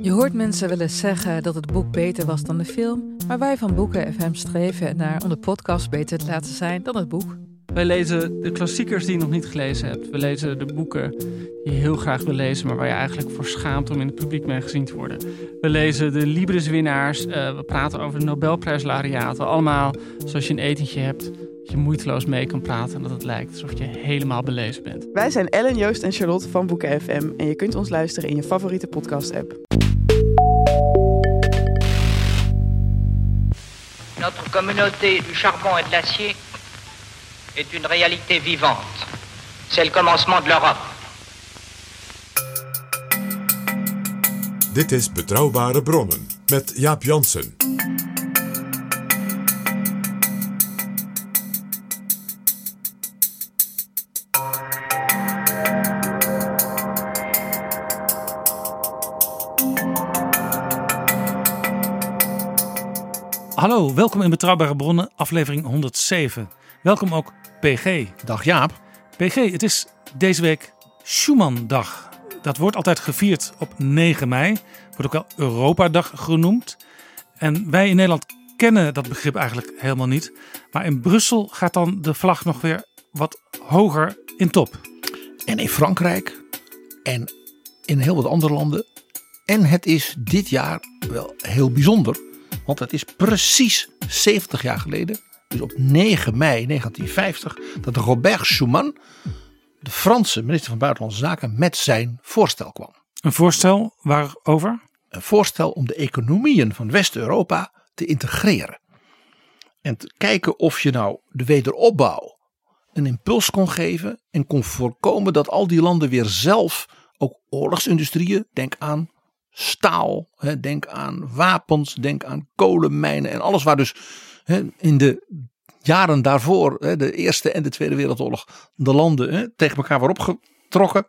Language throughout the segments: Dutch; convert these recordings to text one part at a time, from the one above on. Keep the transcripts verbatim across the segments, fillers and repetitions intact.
Je hoort mensen wel eens zeggen dat het boek beter was dan de film, maar wij van Boeken F M streven ernaar om de podcast beter te laten zijn dan het boek. Wij lezen de klassiekers die je nog niet gelezen hebt. We lezen de boeken die je heel graag wil lezen, maar waar je eigenlijk voor schaamt om in het publiek mee gezien te worden. We lezen de Libris-winnaars. Uh, we praten over de Nobelprijslaureaten. Allemaal zoals je een etentje hebt, dat je moeiteloos mee kan praten en dat het lijkt alsof je helemaal belezen bent. Wij zijn Ellen, Joost en Charlotte van Boeken F M en je kunt ons luisteren in je favoriete podcast-app. Notre communauté du charbon et de l'acier est une réalité vivante. C'est le commencement de l'Europe. Dit is Betrouwbare Bronnen met Jaap Jansen. Hallo, welkom in Betrouwbare Bronnen, aflevering honderdzeven. Welkom ook P G. Dag Jaap. P G, het is deze week Schumandag. Dat wordt altijd gevierd op negen mei. Wordt ook wel Europadag genoemd. En wij in Nederland kennen dat begrip eigenlijk helemaal niet. Maar in Brussel gaat dan de vlag nog weer wat hoger in top. En in Frankrijk en in heel wat andere landen. En het is dit jaar wel heel bijzonder. Want het is precies zeventig jaar geleden, dus op negen mei negentien vijftig, dat Robert Schuman, de Franse minister van Buitenlandse Zaken, met zijn voorstel kwam. Een voorstel waarover? Een voorstel om de economieën van West-Europa te integreren. En te kijken of je nou de wederopbouw een impuls kon geven en kon voorkomen dat al die landen weer zelf ook oorlogsindustrieën, denk aan staal, denk aan wapens, denk aan kolenmijnen en alles waar dus in de jaren daarvoor, de Eerste en de Tweede Wereldoorlog, de landen tegen elkaar waren opgetrokken.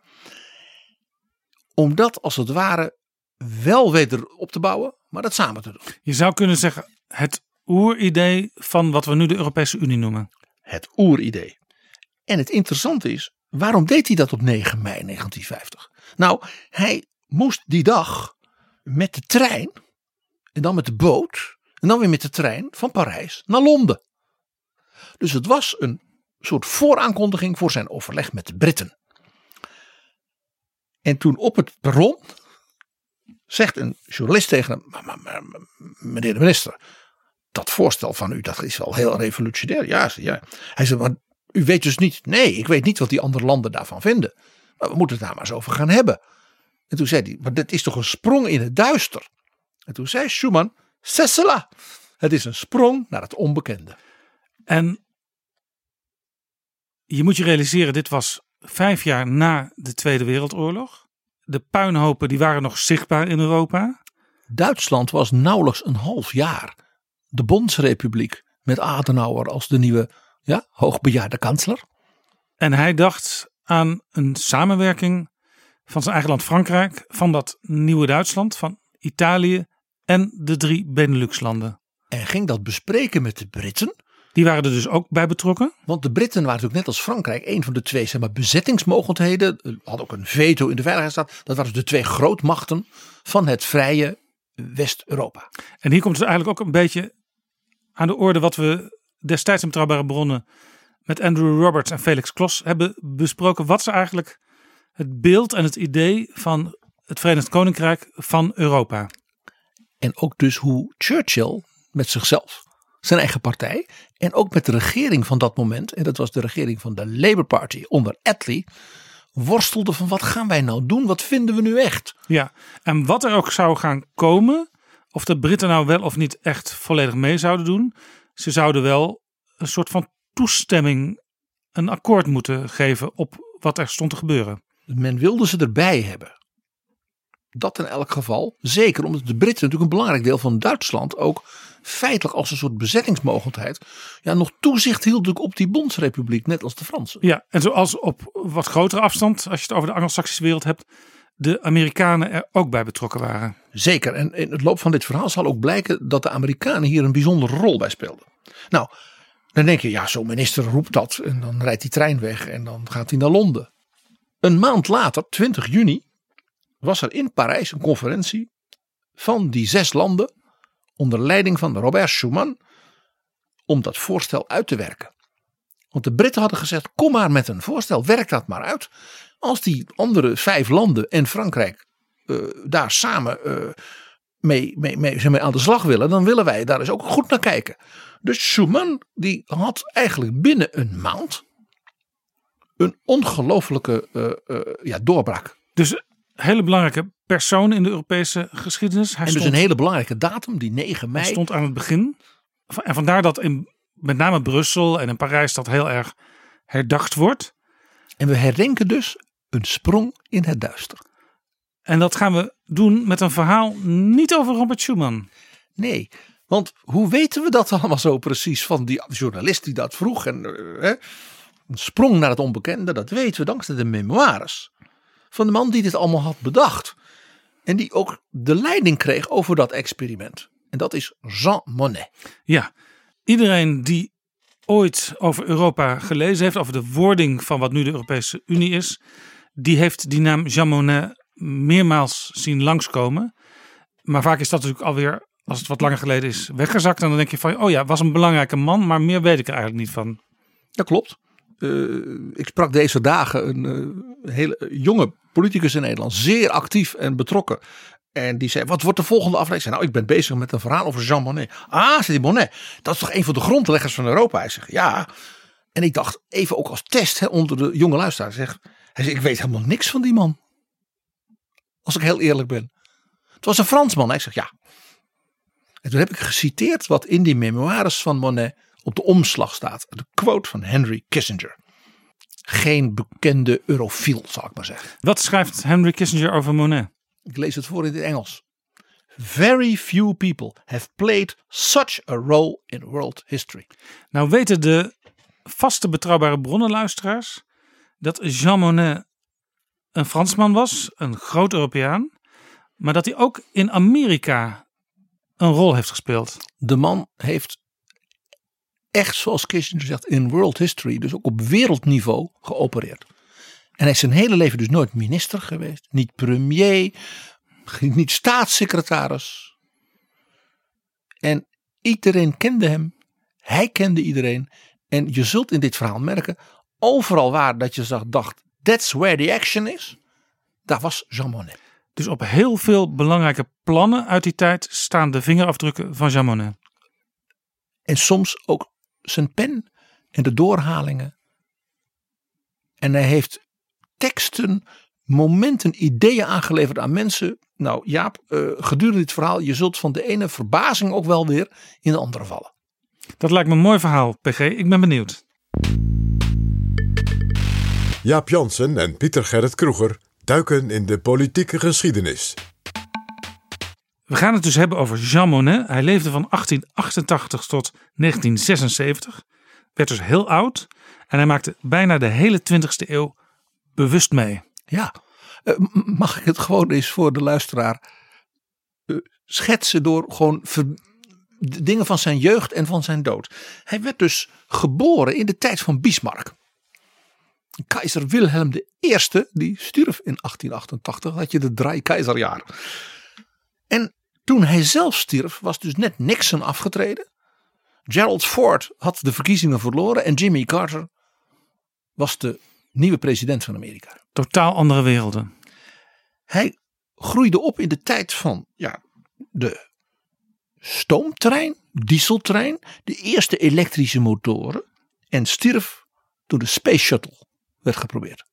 Om dat als het ware wel weder op te bouwen, maar dat samen te doen. Je zou kunnen zeggen het oeridee van wat we nu de Europese Unie noemen. Het oeridee. En het interessante is, waarom deed hij dat op negen mei negentien vijftig? Nou, hij moest die dag met de trein en dan met de boot en dan weer met de trein van Parijs naar Londen. Dus het was een soort vooraankondiging voor zijn overleg met de Britten. En toen op het perron zegt een journalist tegen hem: maar, maar, maar, meneer de minister, dat voorstel van u, dat is wel heel revolutionair. Ja, ja. Hij zei: maar u weet dus niet. Nee, ik weet niet wat die andere landen daarvan vinden. Maar we moeten het daar maar eens over gaan hebben. En toen zei hij: maar dit is toch een sprong in het duister. En toen zei Schuman: c'est cela. Het is een sprong naar het onbekende. En je moet je realiseren, dit was vijf jaar na de Tweede Wereldoorlog. De puinhopen die waren nog zichtbaar in Europa. Duitsland was nauwelijks een half jaar de Bondsrepubliek met Adenauer als de nieuwe ja, hoogbejaarde kanselier. En hij dacht aan een samenwerking van zijn eigen land Frankrijk, van dat nieuwe Duitsland, van Italië en de drie Benelux-landen. En ging dat bespreken met de Britten. Die waren er dus ook bij betrokken. Want de Britten waren natuurlijk net als Frankrijk een van de twee zeg maar, bezettingsmogendheden. Hadden ook een veto in de Veiligheidsraad. Dat waren dus de twee grootmachten van het vrije West-Europa. En hier komt dus eigenlijk ook een beetje aan de orde wat we destijds in Betrouwbare Bronnen met Andrew Roberts en Felix Klos hebben besproken. Wat is eigenlijk het beeld en het idee van het Verenigd Koninkrijk van Europa? En ook dus hoe Churchill met zichzelf, zijn eigen partij en ook met de regering van dat moment, en dat was de regering van de Labour Party onder Attlee, worstelde van wat gaan wij nou doen? Wat vinden we nu echt? Ja, en wat er ook zou gaan komen, of de Britten nou wel of niet echt volledig mee zouden doen, ze zouden wel een soort van toestemming, een akkoord moeten geven op wat er stond te gebeuren. Men wilde ze erbij hebben. Dat in elk geval, zeker omdat de Britten natuurlijk een belangrijk deel van Duitsland ook feitelijk als een soort bezettingsmogendheid ja, nog toezicht hield op die Bondsrepubliek, net als de Fransen. Ja, en zoals op wat grotere afstand, als je het over de Anglo-Saxische wereld hebt, de Amerikanen er ook bij betrokken waren. Zeker, en in het loop van dit verhaal zal ook blijken dat de Amerikanen hier een bijzondere rol bij speelden. Nou, dan denk je, ja, zo'n minister roept dat en dan rijdt die trein weg en dan gaat hij naar Londen. Een maand later, twintig juni, was er in Parijs een conferentie van die zes landen onder leiding van Robert Schuman om dat voorstel uit te werken. Want de Britten hadden gezegd, kom maar met een voorstel, werk dat maar uit. Als die andere vijf landen en Frankrijk uh, daar samen uh, mee, mee, mee, mee aan de slag willen, dan willen wij daar dus ook goed naar kijken. Dus Schuman die had eigenlijk binnen een maand een ongelofelijke uh, uh, ja, doorbraak. Dus een hele belangrijke persoon in de Europese geschiedenis. Hij en stond, dus een hele belangrijke datum, die negen mei. Hij stond aan het begin. En vandaar dat in met name Brussel en in Parijs dat heel erg herdacht wordt. En we herdenken dus een sprong in het duister. En dat gaan we doen met een verhaal niet over Robert Schuman. Nee, want hoe weten we dat allemaal zo precies van die journalist die dat vroeg. En uh, een sprong naar het onbekende, dat weten we dankzij de memoires van de man die dit allemaal had bedacht. En die ook de leiding kreeg over dat experiment. En dat is Jean Monnet. Ja, iedereen die ooit over Europa gelezen heeft, over de wording van wat nu de Europese Unie is, die heeft die naam Jean Monnet meermaals zien langskomen. Maar vaak is dat natuurlijk alweer, als het wat langer geleden is, weggezakt. En dan denk je van, oh ja, was een belangrijke man, maar meer weet ik er eigenlijk niet van. Dat klopt. Uh, ik sprak deze dagen een uh, hele jonge politicus in Nederland, zeer actief en betrokken. En die zei, wat wordt de volgende aflevering? Ik zei, nou, ik ben bezig met een verhaal over Jean Monnet. Ah, zei die Monnet, dat is toch een van de grondleggers van Europa? Hij zegt, ja. En ik dacht, even ook als test hè, onder de jonge luisteraars. Hij zegt, hij zegt, ik weet helemaal niks van die man. Als ik heel eerlijk ben. Het was een Fransman. Ik zeg, ja. En toen heb ik geciteerd wat in die memoires van Monnet op de omslag staat. De quote van Henry Kissinger. Geen bekende eurofiel, zal ik maar zeggen. Wat schrijft Henry Kissinger over Monnet? Ik lees het voor in het Engels. Very few people have played such a role in world history. Nou weten de vaste betrouwbare bronnenluisteraars dat Jean Monnet een Fransman was, een groot Europeaan, maar dat hij ook in Amerika een rol heeft gespeeld. De man heeft echt, zoals Kissinger zegt, in world history, dus ook op wereldniveau geopereerd. En hij is zijn hele leven dus nooit minister geweest, niet premier, niet staatssecretaris. En iedereen kende hem, hij kende iedereen. En je zult in dit verhaal merken, overal waar dat je zag, dacht, that's where the action is, daar was Jean Monnet. Dus op heel veel belangrijke plannen uit die tijd staan de vingerafdrukken van Jean Monnet. En soms ook zijn pen en de doorhalingen. En hij heeft teksten, momenten, ideeën aangeleverd aan mensen. Nou Jaap, uh, gedurende dit verhaal, je zult van de ene verbazing ook wel weer in de andere vallen. Dat lijkt me een mooi verhaal, P G. Ik ben benieuwd. Jaap Jansen en Pieter Gerrit Kroeger duiken in de politieke geschiedenis. We gaan het dus hebben over Jean Monnet. Hij leefde van achttien achtentachtig tot negentien zesenzeventig. Werd dus heel oud. En hij maakte bijna de hele twintigste eeuw bewust mee. Ja, uh, mag ik het gewoon eens voor de luisteraar uh, schetsen door gewoon ver, de dingen van zijn jeugd en van zijn dood. Hij werd dus geboren in de tijd van Bismarck. Keizer Wilhelm de Eerste, die stierf in achttien achtentachtig, had je de drie keizerjaar. En toen hij zelf stierf, was dus net Nixon afgetreden. Gerald Ford had de verkiezingen verloren en Jimmy Carter was de nieuwe president van Amerika. Totaal andere werelden. Hij groeide op in de tijd van ja, de stoomtrein, dieseltrein, de eerste elektrische motoren en stierf toen de Space Shuttle werd geprobeerd.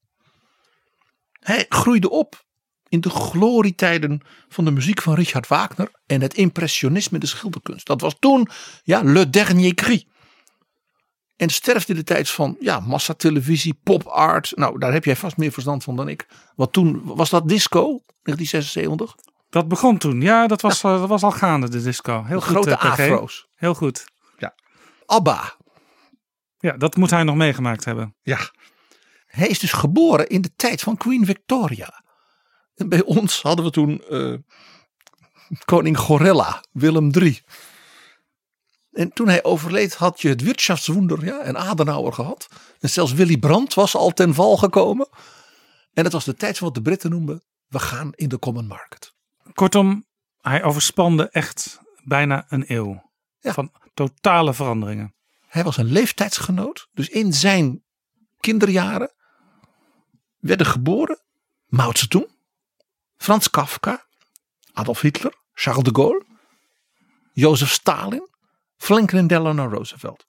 Hij groeide op in de glorietijden van de muziek van Richard Wagner en het impressionisme, de schilderkunst. Dat was toen ja, le dernier cri. En sterfte in de tijd van ja, massatelevisie, pop art. Nou, daar heb jij vast meer verstand van dan ik. Want toen was dat disco, negentien zesenzeventig. Dat begon toen. Ja, dat was, ja. Uh, dat was al gaande, de disco. Heel de goed, grote uh, afro's. Heel goed. Ja. ABBA. Ja, dat moet hij nog meegemaakt hebben. Ja. Hij is dus geboren in de tijd van Queen Victoria. En bij ons hadden we toen uh, koning Gorilla, Willem drie. En toen hij overleed had je het Wirtschaftswunder ja, en Adenauer gehad. En zelfs Willy Brandt was al ten val gekomen. En het was de tijd van wat de Britten noemden, we gaan in de common market. Kortom, hij overspande echt bijna een eeuw. Ja. Van totale veranderingen. Hij was een leeftijdsgenoot. Dus in zijn kinderjaren werden geboren Mao Zedong, Frans Kafka, Adolf Hitler, Charles de Gaulle, Jozef Stalin, Franklin Delano Roosevelt.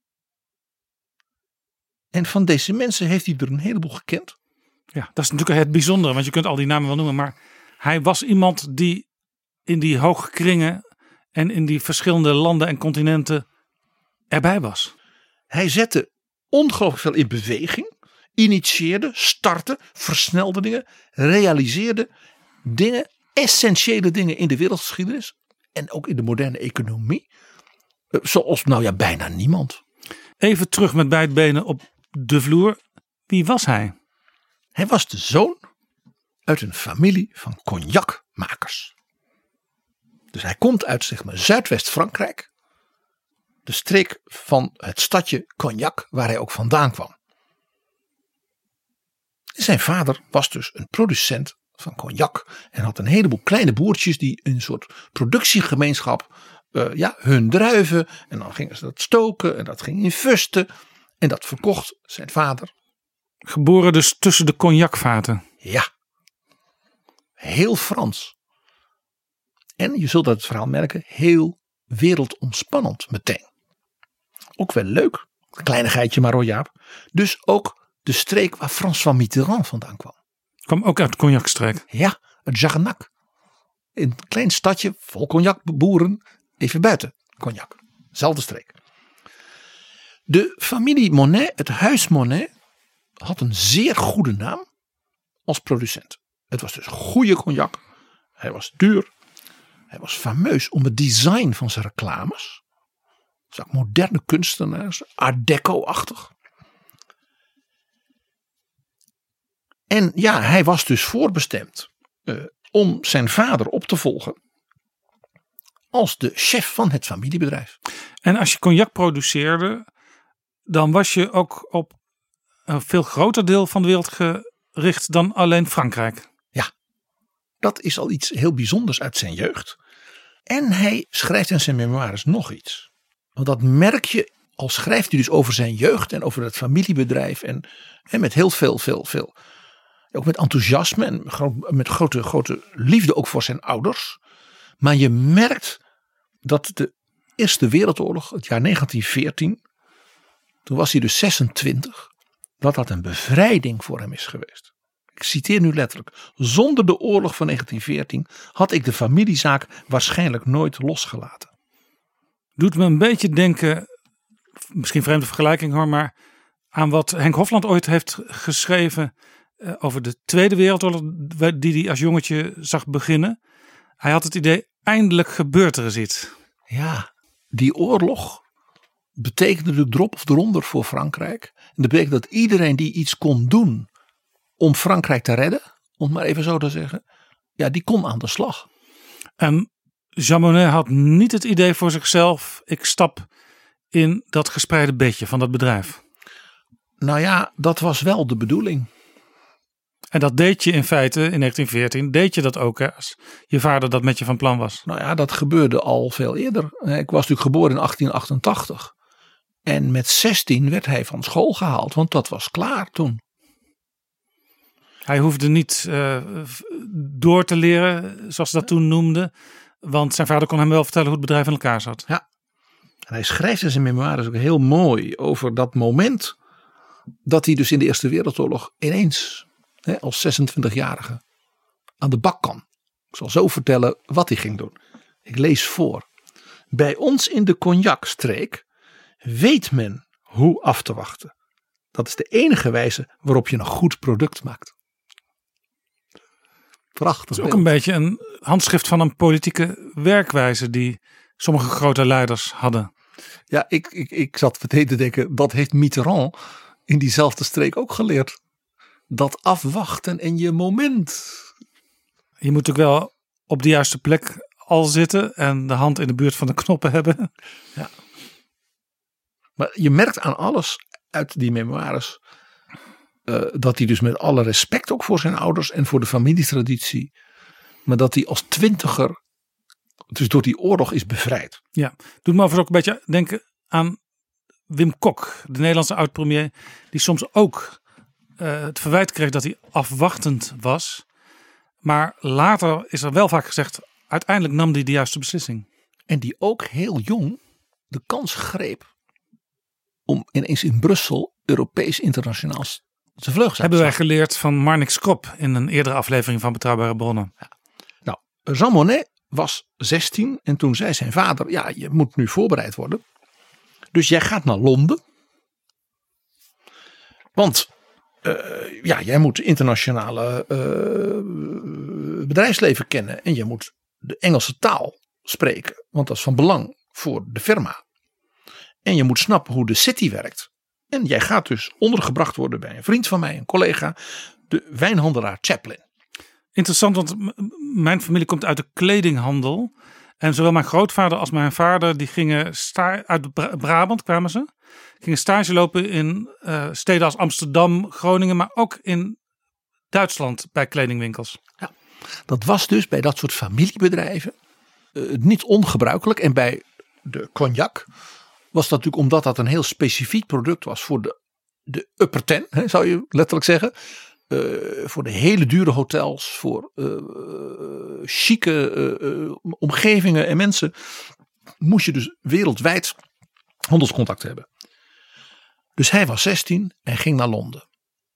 En van deze mensen heeft hij er een heleboel gekend. Ja, dat is natuurlijk het bijzondere, want je kunt al die namen wel noemen. Maar hij was iemand die in die hoge kringen en in die verschillende landen en continenten erbij was. Hij zette ongelooflijk veel in beweging. Initieerde, startte, versnelde dingen. Realiseerde dingen, essentiële dingen in de wereldgeschiedenis. En ook in de moderne economie. Zoals nou ja, bijna niemand. Even terug met beide benen op de vloer. Wie was hij? Hij was de zoon uit een familie van cognacmakers. Dus hij komt uit zeg maar Zuidwest-Frankrijk. De streek van het stadje Cognac waar hij ook vandaan kwam. Zijn vader was dus een producent van cognac. En had een heleboel kleine boertjes die een soort productiegemeenschap. Uh, ja, hun druiven. En dan gingen ze dat stoken. En dat ging in fusten. En dat verkocht zijn vader. Geboren dus tussen de cognacvaten. Ja. Heel Frans. En je zult dat het verhaal merken. Heel wereldomspannend meteen. Ook wel leuk. Kleinigheidje maar hoor Jaap. Dus ook de streek waar François Mitterrand vandaan kwam. Kwam ook uit de cognacstreek. Ja, het Jarnac. Een klein stadje vol cognacboeren. Even buiten Cognac. Zelfde streek. De familie Monet, het huis Monet, had een zeer goede naam als producent. Het was dus goede cognac. Hij was duur. Hij was fameus om het design van zijn reclames. Zag moderne kunstenaars, Art Deco-achtig. En ja, hij was dus voorbestemd uh, om zijn vader op te volgen als de chef van het familiebedrijf. En als je cognac produceerde, dan was je ook op een veel groter deel van de wereld gericht dan alleen Frankrijk. Ja, dat is al iets heel bijzonders uit zijn jeugd. En hij schrijft in zijn memoires nog iets. Want dat merk je, al schrijft hij dus over zijn jeugd en over het familiebedrijf. En, en met heel veel, veel, veel. Ook met enthousiasme en met grote, grote liefde ook voor zijn ouders. Maar je merkt dat de Eerste Wereldoorlog, het jaar negentien veertien. Toen was hij dus zesentwintig. Dat dat een bevrijding voor hem is geweest. Ik citeer nu letterlijk. Zonder de oorlog van negentien veertien had ik de familiezaak waarschijnlijk nooit losgelaten. Doet me een beetje denken, misschien vreemde vergelijking hoor, maar aan wat Henk Hofland ooit heeft geschreven over de Tweede Wereldoorlog, die hij als jongetje zag beginnen. Hij had het idee, eindelijk gebeurt er eens iets. Ja, die oorlog betekende natuurlijk drop of eronder voor Frankrijk. En dat betekent dat iedereen die iets kon doen om Frankrijk te redden, om het maar even zo te zeggen, ja, die kon aan de slag. En Jean Monnet had niet het idee voor zichzelf, ik stap in dat gespreide bedje van dat bedrijf. Nou ja, dat was wel de bedoeling. En dat deed je in feite in negentien veertien, deed je dat ook hè, als je vader dat met je van plan was? Nou ja, dat gebeurde al veel eerder. Ik was natuurlijk geboren in achttien achtentachtig. En met zestien werd hij van school gehaald, want dat was klaar toen. Hij hoefde niet uh, door te leren, zoals ze dat toen noemden. Want zijn vader kon hem wel vertellen hoe het bedrijf in elkaar zat. Ja. En hij schrijft in zijn memoires ook heel mooi over dat moment dat hij dus in de Eerste Wereldoorlog ineens hè, als zesentwintigjarige aan de bak kan. Ik zal zo vertellen wat hij ging doen. Ik lees voor. Bij ons in de Cognacstreek weet men hoe af te wachten. Dat is de enige wijze waarop je een goed product maakt. Prachtig. Het is ook een beetje een handschrift van een politieke werkwijze die sommige grote leiders hadden. Ja, ik, ik, ik zat meteen te denken, dat heeft Mitterrand in diezelfde streek ook geleerd. Dat afwachten en je moment. Je moet ook wel op de juiste plek al zitten en de hand in de buurt van de knoppen hebben. Ja. Maar je merkt aan alles uit die memoires uh, dat hij dus met alle respect ook voor zijn ouders en voor de familietraditie, maar dat hij als twintiger dus door die oorlog is bevrijd. Ja, doet me overigens ook een beetje denken aan Wim Kok, de Nederlandse oud-premier, die soms ook uh, het verwijt kreeg dat hij afwachtend was. Maar later is er wel vaak gezegd, uiteindelijk nam hij de juiste beslissing. En die ook heel jong de kans greep om ineens in Brussel Europees internationaal te vleugels. Hebben wij geleerd van Marnix Krop in een eerdere aflevering van Betrouwbare Bronnen. Ja. Nou, Jean Monnet was zestien en toen zei zijn vader, ja, je moet nu voorbereid worden. Dus jij gaat naar Londen. Want uh, ja, jij moet internationale uh, bedrijfsleven kennen. En je moet de Engelse taal spreken. Want dat is van belang voor de firma. En je moet snappen hoe de city werkt. En jij gaat dus ondergebracht worden bij een vriend van mij, een collega. De wijnhandelaar Chaplin. Interessant, want m- mijn familie komt uit de kledinghandel. En zowel mijn grootvader als mijn vader, die gingen sta- uit Bra- Brabant kwamen ze. Gingen stage lopen in uh, steden als Amsterdam, Groningen, maar ook in Duitsland bij kledingwinkels. Ja, dat was dus bij dat soort familiebedrijven uh, niet ongebruikelijk. En bij de cognac was dat natuurlijk omdat dat een heel specifiek product was voor de, de upper ten, hè, zou je letterlijk zeggen. Uh, voor de hele dure hotels, voor uh, chique uh, uh, omgevingen en mensen moest je dus wereldwijd handelscontact hebben. Dus hij was zestien en ging naar Londen.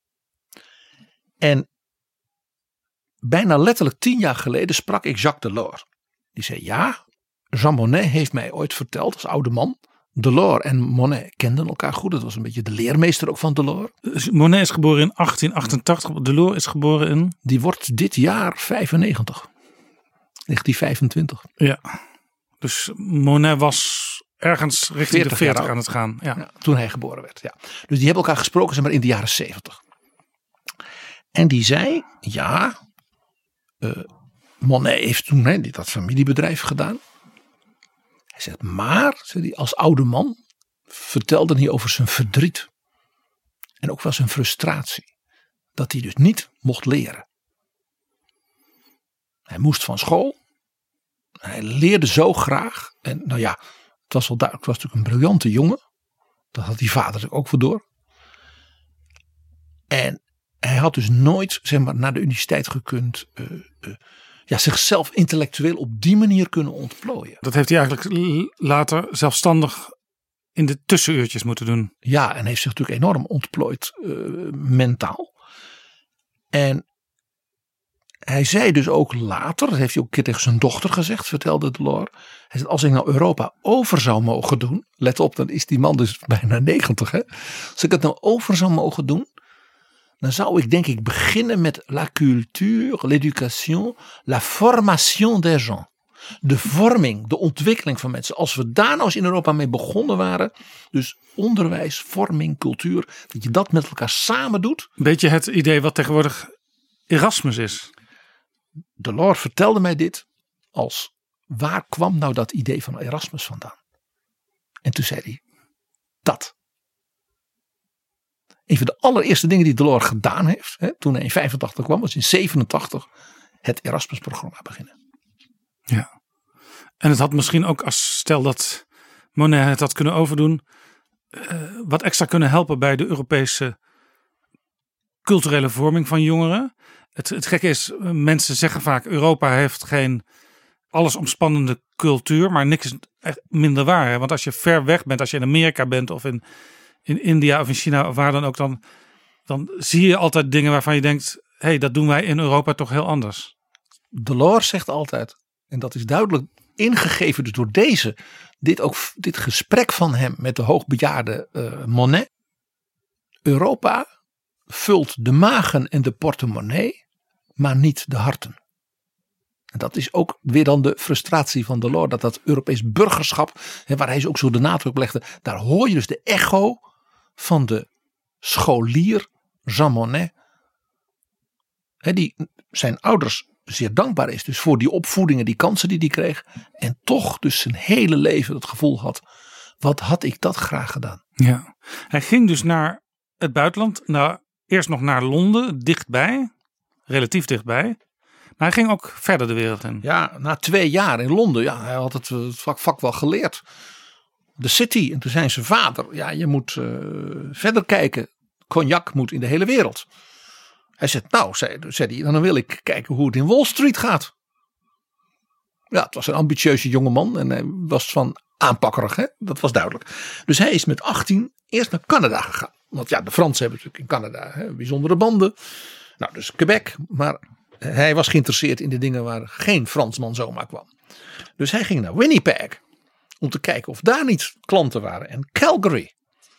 En bijna letterlijk tien jaar geleden sprak ik Jacques Delors. Die zei ja, Jean Monnet heeft mij ooit verteld als oude man. Delors en Monnet kenden elkaar goed. Dat was een beetje de leermeester ook van Delors. Monnet is geboren in achttien achtentachtig. Delors is geboren in... Die wordt dit jaar vijfennegentig. negentien vijfentwintig. Ja, dus Monnet was ergens richting de veertig aan het gaan. Ja. Ja, toen hij geboren werd. Ja. Dus die hebben elkaar gesproken zeg maar in de jaren zeventig. En die zei, ja, uh, Monnet heeft toen hè, dat familiebedrijf gedaan. Hij zegt, maar zei hij, als oude man vertelde hij over zijn verdriet. En ook wel zijn frustratie. Dat hij dus niet mocht leren. Hij moest van school. Hij leerde zo graag. En nou ja, het was wel duidelijk, het was natuurlijk een briljante jongen. Dat had die vader ook wel door. En hij had dus nooit zeg maar, naar de universiteit gekund. Uh, uh, ja, zichzelf intellectueel op die manier kunnen ontplooien. Dat heeft hij eigenlijk later zelfstandig in de tussenuurtjes moeten doen. Ja, en heeft zich natuurlijk enorm ontplooid uh, mentaal. En hij zei dus ook later, dat heeft hij ook een keer tegen zijn dochter gezegd, vertelde Delors. Hij zei, als ik nou Europa over zou mogen doen, let op, dan is die man dus bijna negentig. Hè? Als ik het nou over zou mogen doen, dan zou ik denk ik beginnen met la culture, l'éducation, la formation des gens. De vorming, de ontwikkeling van mensen. Als we daar nou eens in Europa mee begonnen waren. Dus onderwijs, vorming, cultuur. Dat je dat met elkaar samen doet. Een beetje het idee wat tegenwoordig Erasmus is. Delors vertelde mij dit als waar kwam nou dat idee van Erasmus vandaan? En toen zei hij dat. Een van de allereerste dingen die Delors gedaan heeft. Hè, toen hij in vijfentachtig kwam. Was in zevenentachtig het Erasmus-programma beginnen. Ja. En het had misschien ook als stel dat Monnet het had kunnen overdoen. Uh, wat extra kunnen helpen bij de Europese culturele vorming van jongeren. Het, het gekke is, mensen zeggen vaak Europa heeft geen allesomspannende cultuur. Maar niks is echt minder waar. Hè? Want als je ver weg bent, als je in Amerika bent of in, in India of in China of waar dan ook. Dan, dan zie je altijd dingen waarvan je denkt, hé, hey, dat doen wij in Europa toch heel anders. Delors zegt altijd, en dat is duidelijk ingegeven dus door deze, dit, ook, dit gesprek van hem met de hoogbejaarde uh, Monnet. Europa vult de magen en de portemonnee, maar niet de harten. En dat is ook weer dan de frustratie van Delors, dat dat Europees burgerschap, hè, waar hij ook zo de nadruk legde, daar hoor je dus de echo van de scholier Jean Monnet. Hè, die zijn ouders zeer dankbaar is dus voor die opvoedingen, die kansen die hij kreeg. En toch dus zijn hele leven het gevoel had, wat had ik dat graag gedaan. Ja, hij ging dus naar het buitenland. Nou, eerst nog naar Londen, dichtbij. Relatief dichtbij. hij ging ook verder de wereld in. Ja, na twee jaar in Londen. Ja, hij had het, het vak, vak wel geleerd. De City. En toen zei zijn vader. Ja, je moet uh, verder kijken. Cognac moet in de hele wereld. Hij zei, nou, zei, zei hij, dan wil ik kijken hoe het in Wall Street gaat. Ja, het was een ambitieuze jongeman. En hij was van aanpakkerig, hè? Dat was duidelijk. Dus hij is met achttien eerst naar Canada gegaan. Want ja, de Fransen hebben natuurlijk in Canada hè, bijzondere banden. Nou, dus Quebec. Maar hij was geïnteresseerd in de dingen waar geen Fransman zomaar kwam. Dus hij ging naar Winnipeg. Om te kijken of daar niet klanten waren. En Calgary.